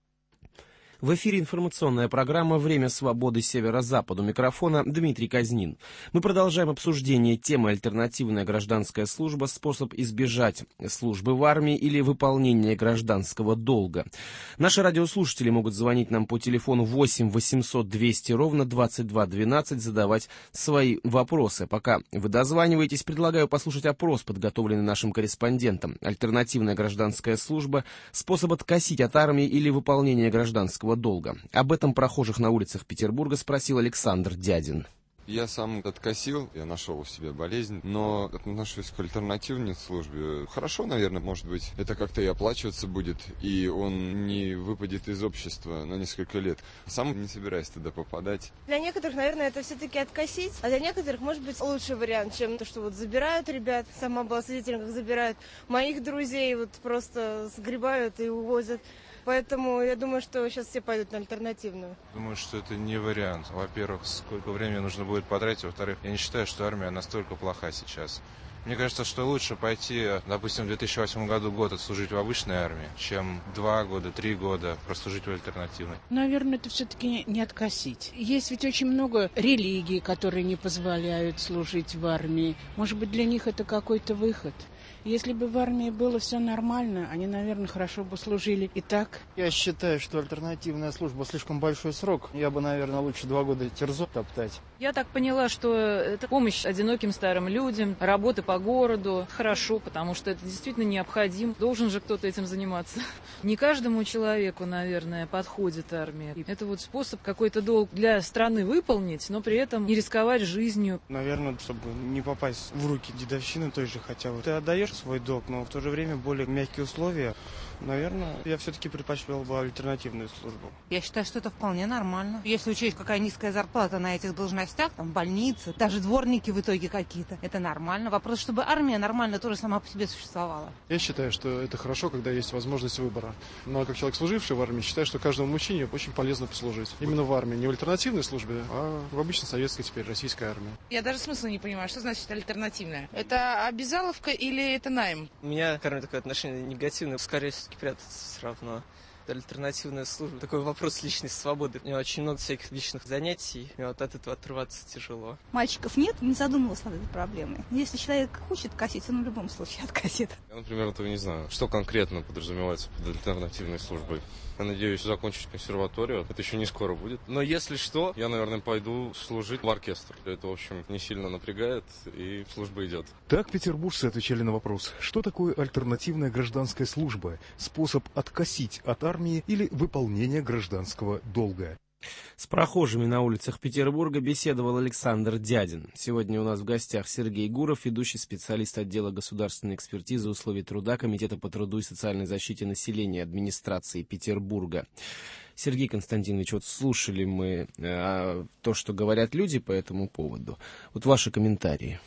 В эфире информационная программа «Время свободы Северо-Запад». У микрофона Дмитрий Казнин. Мы продолжаем обсуждение темы «Альтернативная гражданская служба. Способ избежать службы в армии или выполнения гражданского долга». Наши радиослушатели могут звонить нам по телефону 8 800 200 ровно 22 12, задавать свои вопросы. Пока вы дозваниваетесь, предлагаю послушать опрос, подготовленный нашим корреспондентом. «Альтернативная гражданская служба. Способ откосить от армии или выполнения гражданского долга». Об этом прохожих на улицах Петербурга спросил Александр Дядин.
Я сам откосил, я нашел у себя болезнь, но отношусь к альтернативной службе. Хорошо, наверное, может быть, это как-то и оплачиваться будет, и он не выпадет из общества на несколько лет. Сам не собираюсь туда попадать.
Для некоторых, наверное, это все-таки откосить, а для некоторых, может быть, лучший вариант, чем то, что вот забирают ребят. Сама была свидетелем, как забирают моих друзей, вот просто сгребают и увозят. Поэтому я думаю, что сейчас все пойдут на альтернативную.
Думаю, что это не вариант. Во-первых, сколько времени нужно будет потратить. Во-вторых, я не считаю, что армия настолько плоха сейчас. Мне кажется, что лучше пойти, допустим, в 2008 году год отслужить в обычной армии, чем 2 года, 3 года прослужить в альтернативной.
Наверное, это все-таки не откосить. Есть ведь очень много религий, которые не позволяют служить в армии. Может быть, для них это какой-то выход. Если бы в армии было все нормально, они, наверное, хорошо бы служили и так.
Я считаю, что альтернативная служба слишком большой срок. Я бы, наверное, лучше 2 года терзо топтать.
Я так поняла, что это помощь одиноким старым людям, работа по городу. Хорошо, потому что это действительно необходимо. Должен же кто-то этим заниматься. Не каждому человеку, наверное, подходит армия. Это вот способ какой-то долг для страны выполнить, но при этом не рисковать жизнью.
Наверное, чтобы не попасть в руки дедовщины той же, хотя бы ты отдаешь свой долг, но в то же время более мягкие условия. Наверное, я все-таки предпочел бы альтернативную службу.
Я считаю, что это вполне нормально. Если учесть, какая низкая зарплата на этих должностях, там, больницы, даже дворники в итоге какие-то, это нормально. Вопрос, чтобы армия нормально тоже сама по себе существовала.
Я считаю, что это хорошо, когда есть возможность выбора. Но как человек, служивший в армии, считаю, что каждому мужчине очень полезно послужить. Именно в армии. Не в альтернативной службе, а в обычной советской теперь российской армии.
Я даже смысла не понимаю, что значит альтернативная. Это обязаловка или это найм?
У меня, наверное, такое отношение негативное. Скорее все-таки прятаться все равно. Альтернативная служба. Такой вопрос личной свободы. У меня очень много всяких личных занятий, и вот от этого отрываться тяжело.
Мальчиков нет, не задумывался над этой проблемой. Если человек хочет косить, он в любом случае откосит.
Я, например, этого не знаю. Что конкретно подразумевается под альтернативной службой? Я надеюсь закончить консерваторию. Это еще не скоро будет. Но если что, я, наверное, пойду служить в оркестр. Это, в общем, не сильно напрягает, и служба идет.
Так петербуржцы отвечали на вопрос, что такое альтернативная гражданская служба, способ откосить от армии или выполнения гражданского долга.
С прохожими на улицах Петербурга беседовал Александр Дядин. Сегодня у нас в гостях Сергей Гуров, ведущий специалист отдела государственной экспертизы условий труда Комитета по труду и социальной защите населения администрации Петербурга. Сергей Константинович, вот слушали мы то, что говорят люди по этому поводу. Вот ваши комментарии.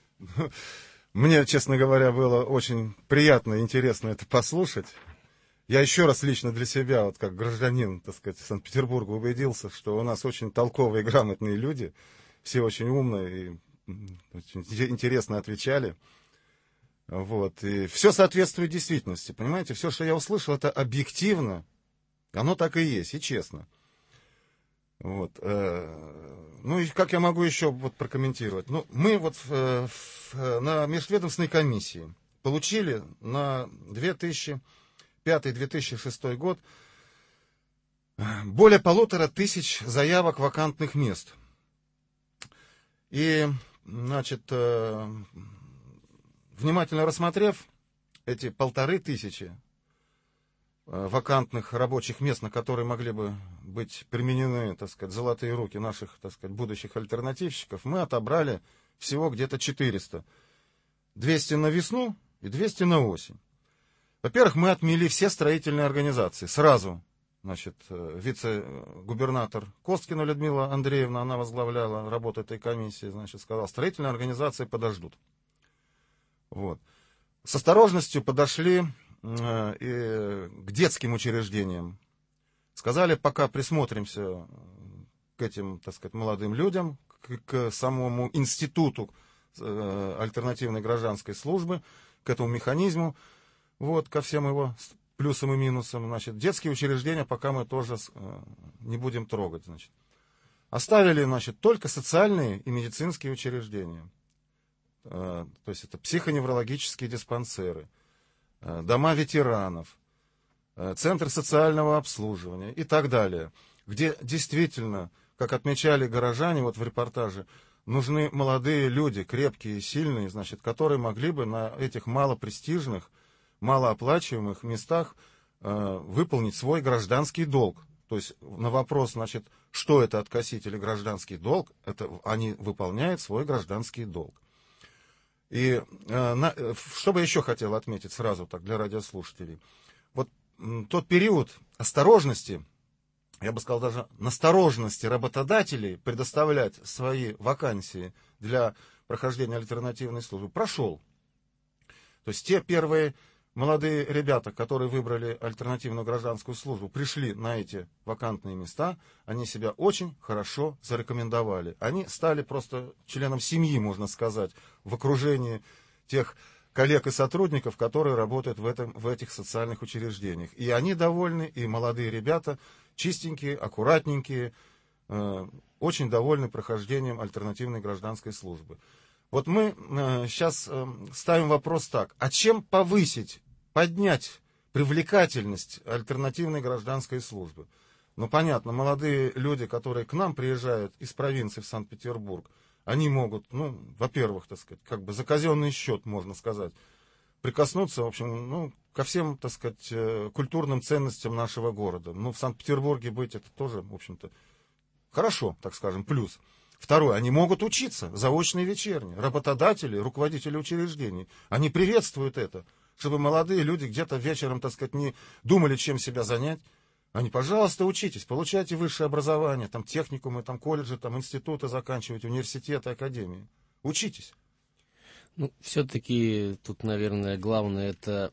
Мне, честно говоря, было очень приятно и интересно это послушать. Я еще раз лично для себя, вот как гражданин, так сказать, Санкт-Петербурга, убедился, что у нас очень толковые и грамотные люди, все очень умные и очень интересно отвечали. Вот. И все соответствует действительности, понимаете? Все, что я услышал, это объективно, оно так и есть, и честно. Вот. Ну и как я могу еще вот прокомментировать? Ну, мы вот на межведомственной комиссии получили на 2005-2006 год более 1500 заявок вакантных мест. И, значит, внимательно рассмотрев эти 1500 вакантных рабочих мест, на которые могли бы быть применены, так сказать, золотые руки наших, так сказать, будущих альтернативщиков, мы отобрали всего где-то 400. 200 на весну и 200 на осень. Во-первых, мы отмели все строительные организации сразу. Значит, вице-губернатор Косткина Людмила Андреевна, она возглавляла работу этой комиссии, значит, сказала, строительные организации подождут. Вот. С осторожностью подошли и к детским учреждениям. Сказали, пока присмотримся к этим, так сказать, молодым людям, к самому институту альтернативной гражданской службы, к этому механизму, вот, ко всем его плюсам и минусам. Значит, детские учреждения пока мы тоже не будем трогать. Значит. Оставили, значит, только социальные и медицинские учреждения. То есть это психоневрологические диспансеры, дома ветеранов, центры социального обслуживания и так далее, где действительно, как отмечали горожане вот в репортаже, нужны молодые люди, крепкие и сильные, значит, которые могли бы на этих малопрестижных, малооплачиваемых местах выполнить свой гражданский долг. То есть на вопрос, значит, что это откосить или гражданский долг, это они выполняют свой гражданский долг. И что бы еще хотел отметить сразу так для радиослушателей. Вот тот период осторожности, я бы сказал даже настороженности работодателей предоставлять свои вакансии для прохождения альтернативной службы прошел. То есть те первые молодые ребята, которые выбрали альтернативную гражданскую службу, пришли на эти вакантные места, они себя очень хорошо зарекомендовали. Они стали просто членом семьи, можно сказать, в окружении тех коллег и сотрудников, которые работают в этих социальных учреждениях. И они довольны, и молодые ребята чистенькие, аккуратненькие, очень довольны прохождением альтернативной гражданской службы. Вот мы сейчас ставим вопрос так, а чем повысить, поднять привлекательность альтернативной гражданской службы? Ну, понятно, молодые люди, которые к нам приезжают из провинции в Санкт-Петербург, они могут, ну, во-первых, так сказать, как бы за казенный счет, можно сказать, прикоснуться, в общем, ну, ко всем, так сказать, культурным ценностям нашего города. Ну, в Санкт-Петербурге быть, это тоже, в общем-то, хорошо, так скажем, плюс. Второе, они могут учиться, заочные вечерние. Работодатели, руководители учреждений, они приветствуют это, чтобы молодые люди где-то вечером, так сказать, не думали, чем себя занять. Они, пожалуйста, учитесь, получайте высшее образование, там техникумы, там колледжи, там институты заканчивайте, университеты, академии. Учитесь.
Ну, все-таки тут, наверное, главное это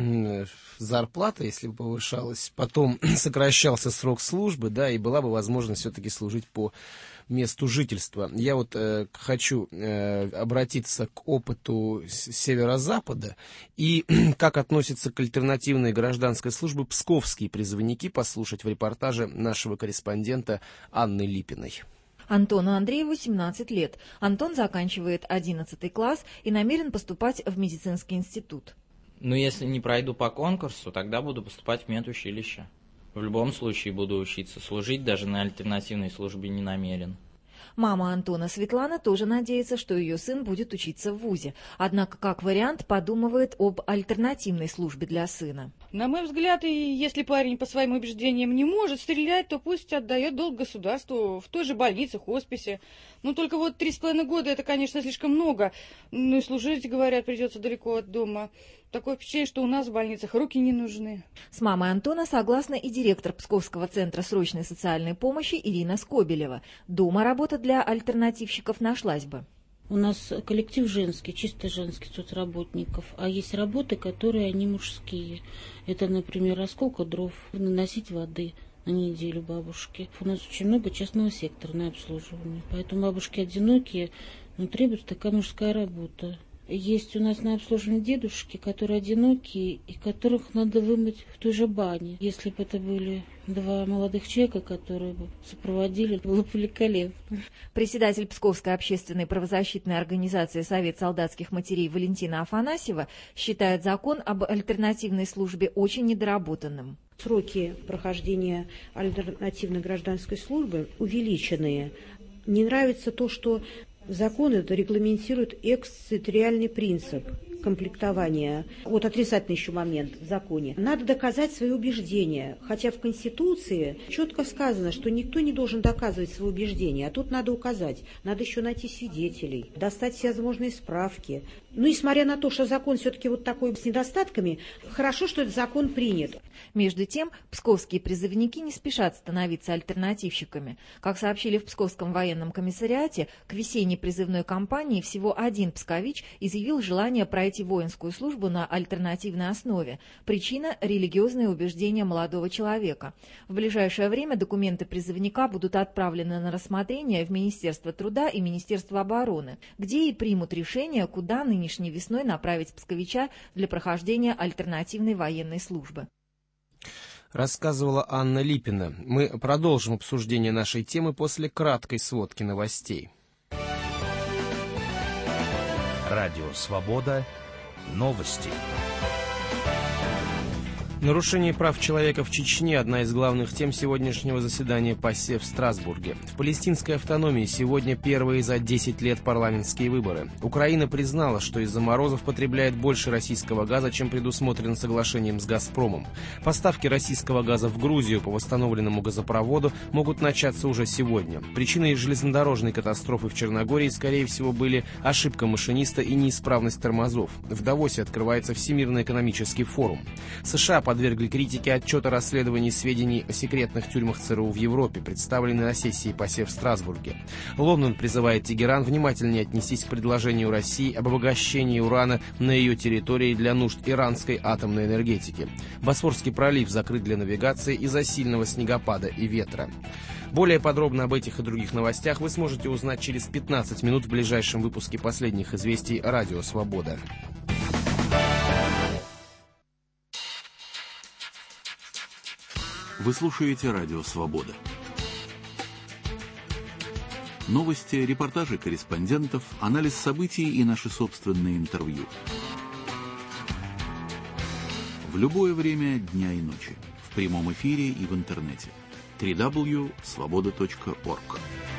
зарплата, если бы повышалась, потом сокращался срок службы, да, и была бы возможность все-таки служить по месту жительства. Я вот хочу обратиться к опыту северо-запада и как относятся к альтернативной гражданской службе псковские призывники, послушать в репортаже нашего корреспондента Анны Липиной.
Антону Андрееву 17 лет. Антон заканчивает 11 класс и намерен поступать в медицинский институт.
Ну, если не пройду по конкурсу, тогда буду поступать в медучилище. В любом случае буду учиться. Служить даже на альтернативной службе не намерен.
Мама Антона, Светлана, тоже надеется, что ее сын будет учиться в вузе. Однако, как вариант, подумывает об альтернативной службе для сына.
На мой взгляд, и если парень по своим убеждениям не может стрелять, то пусть отдает долг государству в той же больнице, хосписе. Ну, только вот 3,5 года это, конечно, слишком много. Ну и служить, говорят, придется далеко от дома. Такое впечатление, что у нас в больницах руки не нужны.
С мамой Антона согласна и директор Псковского центра срочной социальной помощи Ирина Скобелева. Дома работа для альтернативщиков нашлась бы.
У нас коллектив женский, чисто женский соцработников, а есть работы, которые они мужские. Это, например, расколка дров, наносить воды на неделю бабушке. У нас очень много частного сектора на обслуживание, поэтому бабушки одинокие, но требуется такая мужская работа. Есть у нас на обслуживании дедушки, которые одинокие и которых надо вымыть в той же бане. Если бы это были два молодых человека, которые бы сопроводили, было бы великолепно.
Председатель Псковской общественной правозащитной организации «Совет солдатских матерей» Валентина Афанасьева считает закон об альтернативной службе очень недоработанным.
Сроки прохождения альтернативной гражданской службы увеличенные. Не нравится то, что закон это регламентирует экстерриториальный принцип комплектования. Вот отрицательный еще момент в законе. Надо доказать свои убеждения, хотя в Конституции четко сказано, что никто не должен доказывать свои убеждения, а тут надо указать, надо еще найти свидетелей, достать все возможные справки. Ну, несмотря на то, что закон все-таки вот такой с недостатками, хорошо, что этот закон принят.
Между тем, псковские призывники не спешат становиться альтернативщиками. Как сообщили в Псковском военном комиссариате, к весенней призывной кампании всего один пскович изъявил желание пройти воинскую службу на альтернативной основе. Причина – религиозные убеждения молодого человека. В ближайшее время документы призывника будут отправлены на рассмотрение в Министерство труда и Министерство обороны, где и примут решение, куда нынешней весной направить псковича для прохождения альтернативной военной службы.
Рассказывала Анна Липина. Мы продолжим обсуждение нашей темы после краткой сводки новостей.
Радио «Свобода». Новости.
Нарушение прав человека в Чечне – одна из главных тем сегодняшнего заседания ПАСЕ в Страсбурге. В палестинской автономии сегодня первые за 10 лет парламентские выборы. Украина признала, что из-за морозов потребляет больше российского газа, чем предусмотрено соглашением с «Газпромом». Поставки российского газа в Грузию по восстановленному газопроводу могут начаться уже сегодня. Причиной железнодорожной катастрофы в Черногории, скорее всего, были ошибка машиниста и неисправность тормозов. В Давосе открывается Всемирный экономический форум. США подвергли критике отчет о расследовании сведений о секретных тюрьмах ЦРУ в Европе, представленный на сессии ПАСЕ в Страсбурге. Лондон призывает Тегеран внимательнее отнестись к предложению России об обогащении урана на ее территории для нужд иранской атомной энергетики. Босфорский пролив закрыт для навигации из-за сильного снегопада и ветра. Более подробно об этих и других новостях вы сможете узнать через 15 минут в ближайшем выпуске последних известий «Радио Свобода».
Вы слушаете «Радио Свобода». Новости, репортажи корреспондентов, анализ событий и наши собственные интервью. В любое время дня и ночи. В прямом эфире и в интернете. www.svoboda.org.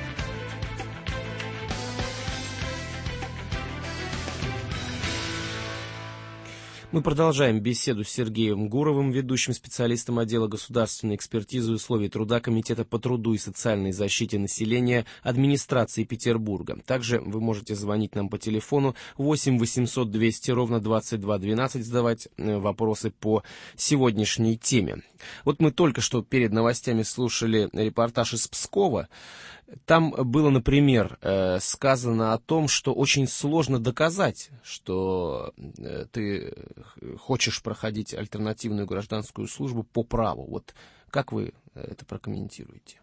Мы продолжаем беседу с Сергеем Гуровым, ведущим специалистом отдела государственной экспертизы условий труда Комитета по труду и социальной защите населения администрации Петербурга. Также вы можете звонить нам по телефону 8 800 200 ровно 2212, задавать вопросы по сегодняшней теме. Вот мы только что перед новостями слушали репортаж из Пскова. Там было, например, сказано о том, что очень сложно доказать, что ты хочешь проходить альтернативную гражданскую службу по праву. Вот как вы это прокомментируете?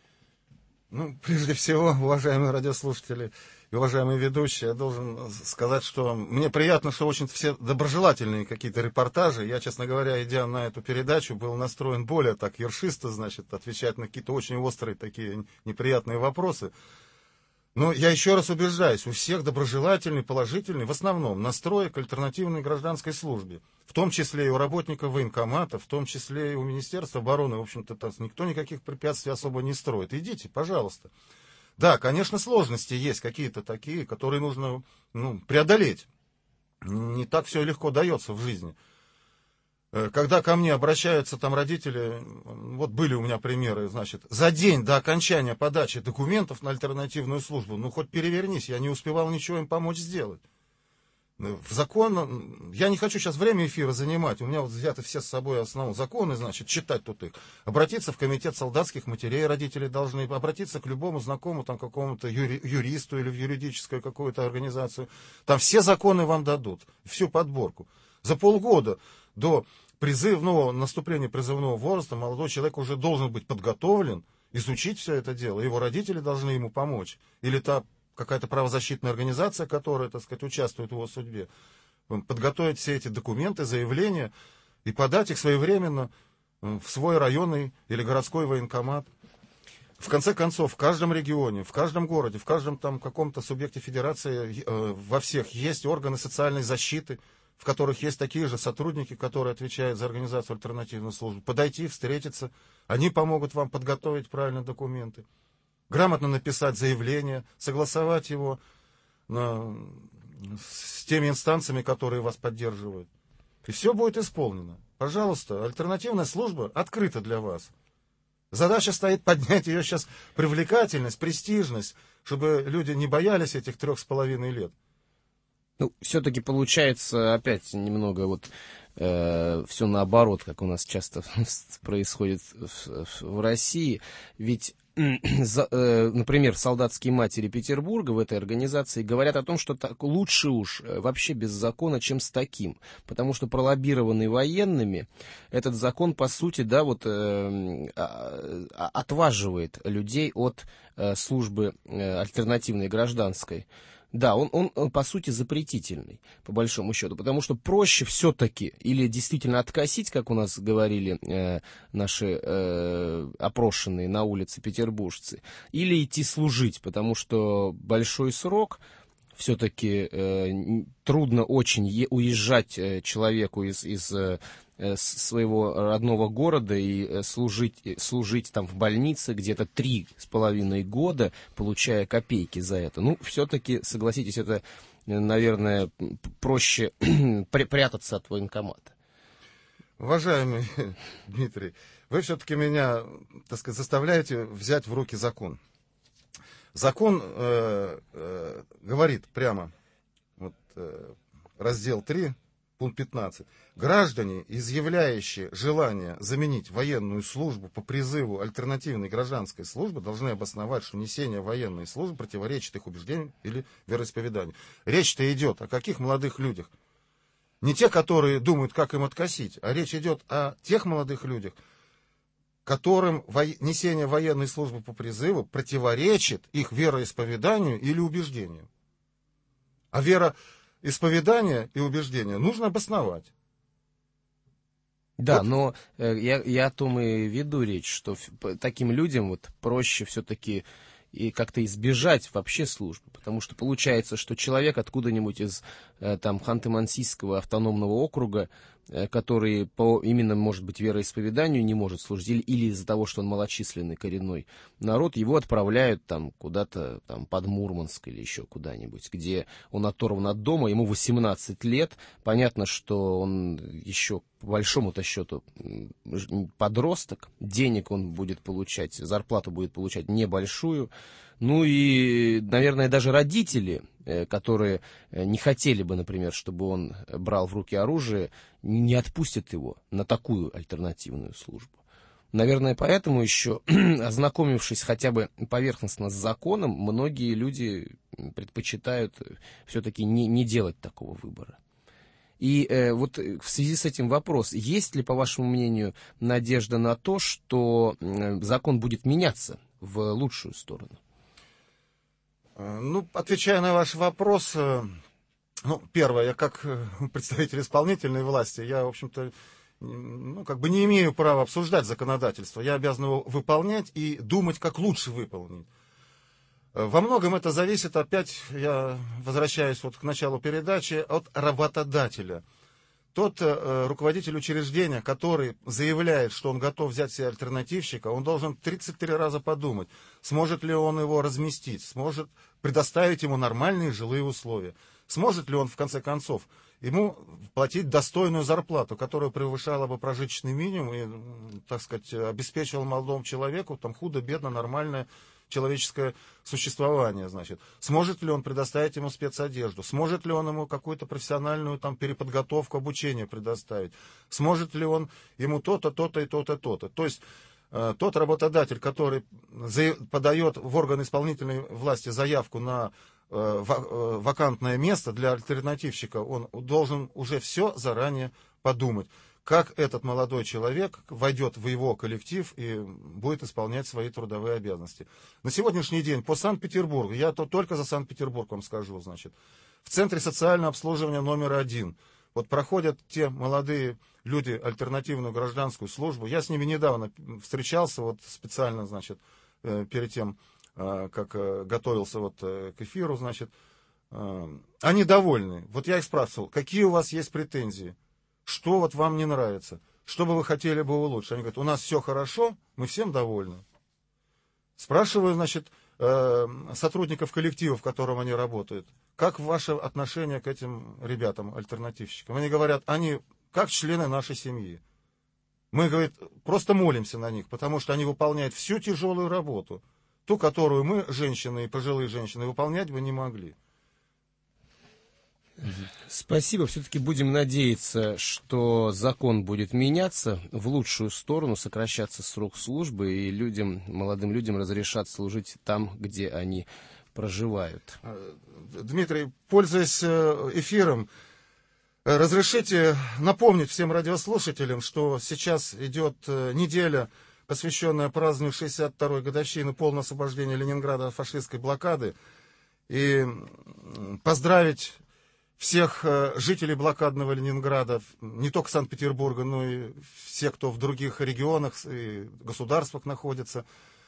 Ну, прежде всего, уважаемые радиослушатели и уважаемые ведущие, я должен сказать, что мне приятно, что очень все доброжелательные какие-то репортажи. Я, честно говоря, идя на эту передачу, был настроен более так ершисто, значит, отвечать на какие-то очень острые такие неприятные вопросы. Но я еще раз убеждаюсь, у всех доброжелательный, положительный, в основном, настрой к альтернативной гражданской службе. В том числе и у работников военкомата, в том числе и у Министерства обороны. В общем-то, никто никаких препятствий особо не строит. Идите, пожалуйста. Да, конечно, сложности есть какие-то такие, которые нужно преодолеть. Не так все легко дается в жизни. Когда ко мне обращаются там родители, вот были у меня примеры, значит, за день до окончания подачи документов на альтернативную службу, хоть перевернись, я не успевал ничего им помочь сделать. В закон, я не хочу сейчас время эфира занимать, у меня вот взяты все с собой основные законы, значит, читать тут их. Обратиться в комитет солдатских матерей родители должны, обратиться к любому знакомому, там, какому-то юристу или в юридическую какую-то организацию. Там все законы вам дадут, всю подборку. За полгода до наступления призывного возраста молодой человек уже должен быть подготовлен, изучить все это дело. Его родители должны ему помочь. Или та какая-то правозащитная организация, которая, так сказать, участвует в его судьбе, подготовить все эти документы, заявления и подать их своевременно в свой районный или городской военкомат. В конце концов, в каждом регионе, в каждом городе, в каждом там каком-то субъекте федерации, во всех есть органы социальной защиты, в которых есть такие же сотрудники, которые отвечают за организацию альтернативной службы. Подойти, встретиться, они помогут вам подготовить правильно документы, грамотно написать заявление, согласовать его с теми инстанциями, которые вас поддерживают. И все будет исполнено. Пожалуйста, альтернативная служба открыта для вас. Задача стоит поднять ее сейчас привлекательность, престижность, чтобы люди не боялись этих 3,5 лет.
Ну, все-таки получается опять немного вот все наоборот, как у нас часто происходит в России. Ведь, например, солдатские матери Петербурга в этой организации говорят о том, что так лучше уж вообще без закона, чем с таким. Потому что пролоббированный военными, этот закон, по сути, да, вот, отваживает людей от службы альтернативной гражданской. Да, он по сути запретительный, по большому счету, потому что проще все-таки или действительно откосить, как у нас говорили наши опрошенные на улице петербуржцы, или идти служить, потому что большой срок, все-таки трудно очень уезжать человеку из своего родного города и служить там в больнице где-то 3,5 года, получая копейки за это. Ну, все-таки, согласитесь, это, наверное, проще прятаться от военкомата.
Уважаемый Дмитрий, вы все-таки меня, так сказать, заставляете взять в руки закон. Закон говорит прямо, вот, раздел 3, пункт 15. Граждане, изъявляющие желание заменить военную службу по призыву альтернативной гражданской службы, должны обосновать, что несение военной службы противоречит их убеждениям или вероисповеданию. Речь-то идет о каких молодых людях? Не те, которые думают, как им откосить, а речь идет о тех молодых людях, которым несение военной службы по призыву противоречит их вероисповеданию или убеждению. А вероисповедание и убеждение нужно обосновать.
Да,
вот.
Но я о том и веду речь, что таким людям вот проще все-таки и как-то избежать вообще службы, потому что получается, что человек откуда-нибудь из там Ханты-Мансийского автономного округа, который по именно, может быть, вероисповеданию не может служить, или из-за того, что он малочисленный коренной народ, его отправляют там куда-то там под Мурманск или еще куда-нибудь, где он оторван от дома, ему 18 лет, понятно, что он еще по большому-то счету подросток, денег он будет получать, зарплату будет получать небольшую, ну и, наверное, даже родители, которые не хотели бы, например, чтобы он брал в руки оружие, не отпустят его на такую альтернативную службу. Наверное, поэтому еще, ознакомившись хотя бы поверхностно с законом, многие люди предпочитают все-таки не делать такого выбора. И вот в связи с этим вопрос, есть ли, по вашему мнению, надежда на то, что закон будет меняться в лучшую сторону?
Ну, отвечая на ваш вопрос, ну, первое, я как представитель исполнительной власти, я, в общем-то, ну, как бы не имею права обсуждать законодательство. Я обязан его выполнять и думать, как лучше выполнить. Во многом это зависит, опять, я возвращаюсь вот к началу передачи, от работодателя. Тот руководитель учреждения, который заявляет, что он готов взять себе альтернативщика, он должен 33 раза подумать, сможет ли он его разместить, сможет предоставить ему нормальные жилые условия, сможет ли он, в конце концов, ему платить достойную зарплату, которая превышала бы прожиточный минимум и, так сказать, обеспечивала молодому человеку там худо-бедно нормальное человеческое существование, значит. Сможет ли он предоставить ему спецодежду? Сможет ли он ему какую-то профессиональную там переподготовку, обучение предоставить? Сможет ли он ему то-то, то-то и то-то, то-то? То есть тот работодатель, который подает в орган исполнительной власти заявку на вакантное место для альтернативщика, он должен уже все заранее подумать. как этот молодой человек войдет в его коллектив и будет исполнять свои трудовые обязанности. На сегодняшний день по Санкт-Петербургу, я только за Санкт-Петербург вам скажу, значит, в Центре социального обслуживания номер 1 вот проходят те молодые люди альтернативную гражданскую службу. Я с ними недавно встречался, вот специально, значит, перед тем, как готовился вот к эфиру, значит, они довольны. Вот я их спрашивал, какие у вас есть претензии, что вот вам не нравится, что бы вы хотели бы улучшить. Они говорят, у нас все хорошо, мы всем довольны. Спрашиваю, значит, сотрудников коллектива, в котором они работают, как ваше отношение к этим ребятам, альтернативщикам. Они говорят, они как члены нашей семьи. Мы, говорит, просто молимся на них, потому что они выполняют всю тяжелую работу, ту, которую мы, женщины и пожилые женщины, выполнять бы не могли.
Спасибо. Все-таки будем надеяться, что закон будет меняться в лучшую сторону, сокращаться срок службы, и людям, молодым людям разрешат служить там, где они проживают.
Дмитрий, пользуясь эфиром, разрешите напомнить всем радиослушателям, что сейчас идет неделя, посвященная празднованию 62-й годовщины полного освобождения Ленинграда от фашистской блокады, и поздравить всех жителей блокадного Ленинграда, не только Санкт-Петербурга, но и всех, кто в других регионах и государствах находится,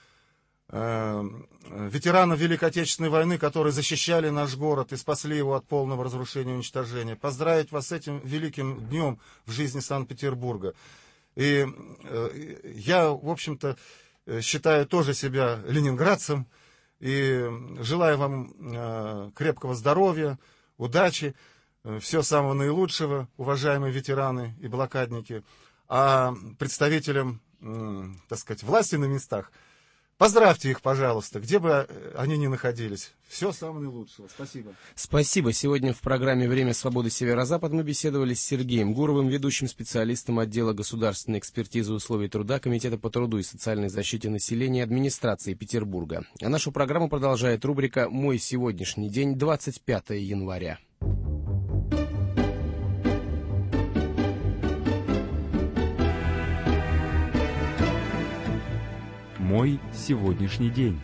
ветеранов Великой Отечественной войны, которые защищали наш город и спасли его от полного разрушения и уничтожения. Поздравить вас с этим великим днем в жизни Санкт-Петербурга. И я, в общем-то, считаю тоже себя ленинградцем и желаю вам крепкого здоровья, удачи, всего самого наилучшего, уважаемые ветераны и блокадники. А представителям, так сказать, власти на местах, поздравьте их, пожалуйста, где бы они ни находились. Всего самого наилучшего. Спасибо.
Спасибо. Сегодня в программе «Время свободы Северо-Запад» мы беседовали с Сергеем Гуровым, ведущим специалистом отдела государственной экспертизы условий труда Комитета по труду и социальной защите населения администрации Петербурга. А нашу программу продолжает рубрика «Мой сегодняшний день», 25 января.
Мой сегодняшний день.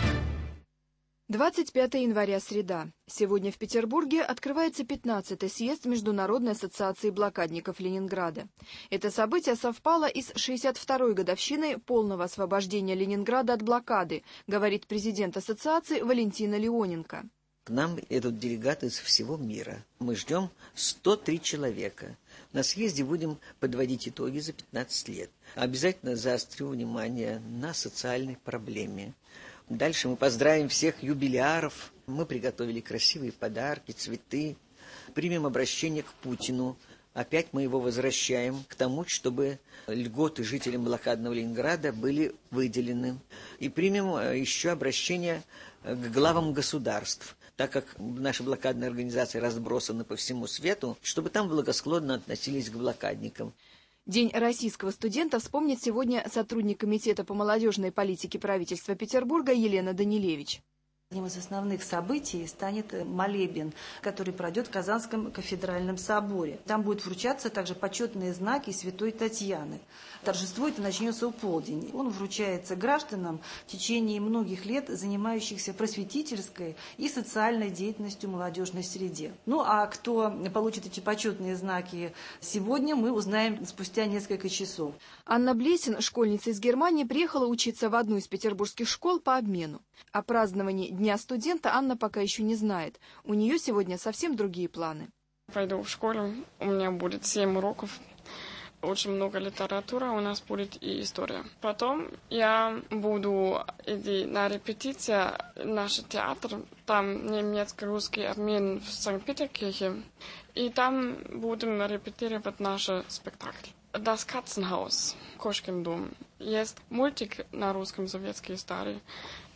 25 января, среда. Сегодня в Петербурге открывается 15-й съезд Международной ассоциации блокадников Ленинграда. Это событие совпало и с 62-й годовщиной полного освобождения Ленинграда от блокады, говорит президент ассоциации Валентина Леоненко.
К нам идут делегаты из всего мира. Мы ждем 103 человека. На съезде будем подводить итоги за 15 лет. Обязательно заострю внимание на социальной проблеме. Дальше мы поздравим всех юбиляров. Мы приготовили красивые подарки, цветы. Примем обращение к Путину. Опять мы его возвращаем к тому, чтобы льготы жителям блокадного Ленинграда были выделены. И примем еще обращение к главам государств, так как наши блокадные организации разбросаны по всему свету, чтобы там благосклонно относились к блокадникам.
День российского студента вспомнит сегодня сотрудник Комитета по молодежной политике правительства Петербурга Елена Данилевич.
Одним из основных событий станет молебен, который пройдет в Казанском кафедральном соборе. Там будут вручаться также почетные знаки святой Татьяны. Торжество это начнется в полдень. Он вручается гражданам в течение многих лет, занимающихся просветительской и социальной деятельностью в молодежной среде. Ну а кто получит эти почетные знаки сегодня, мы узнаем спустя несколько часов.
Анна Блесин, школьница из Германии, приехала учиться в одну из петербургских школ по обмену. О праздновании Дня студента Анна пока еще не знает. У нее сегодня совсем другие планы.
Пойду в школу, у меня будет 7 уроков. Очень много литературы, у нас будет и история. Потом я буду идти на репетицию в наш театр. Там немецко-русский обмен в Санкт-Петеркирхе. И там будем репетировать наш спектакль. Das Katzenhaus, Кошкин дом. Есть мультик на русском, советский, старый.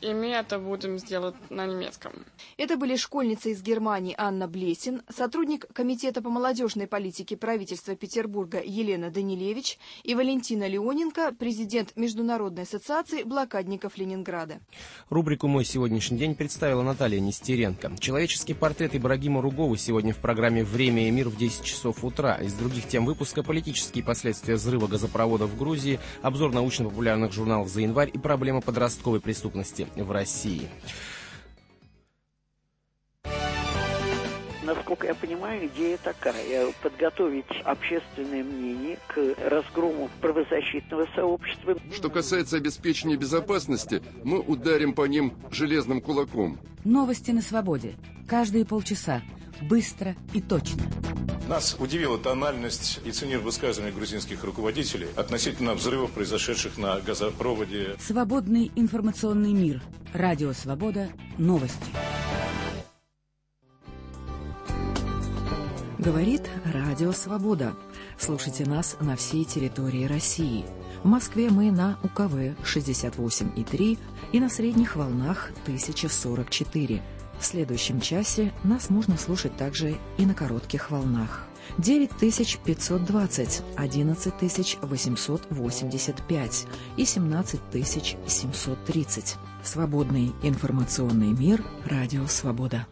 и мы это будем сделать на немецком.
Это были школьница из Германии Анна Блесин, сотрудник Комитета по молодежной политике правительства Петербурга Елена Данилевич и Валентина Леоненко, президент Международной ассоциации блокадников Ленинграда.
Рубрику «Мой сегодняшний день» представила Наталья Нестеренко. Человеческий портрет Ибрагима Ругова сегодня в программе «Время и мир» в 10 часов утра. Из других тем выпуска: политические последствия взрыва газопровода в Грузии, обзор научно-популярных журналов за январь и проблема подростковой преступности в России.
Насколько я понимаю, идея такая: подготовить общественное мнение к разгрому правозащитного сообщества.
Что касается обеспечения безопасности, мы ударим по ним железным кулаком.
Новости на свободе. Каждые полчаса. Быстро и точно.
Нас удивила тональность и цинизм высказываний грузинских руководителей относительно взрывов, произошедших на газопроводе.
Свободный информационный мир. Радио «Свобода». Новости.
Говорит Радио «Свобода». Слушайте нас на всей территории России. В Москве мы на УКВ 68,3 и на средних волнах 1044. В следующем часе нас можно слушать также и на коротких волнах. 9520, 11885 и 17730. Свободный информационный мир. Радио «Свобода».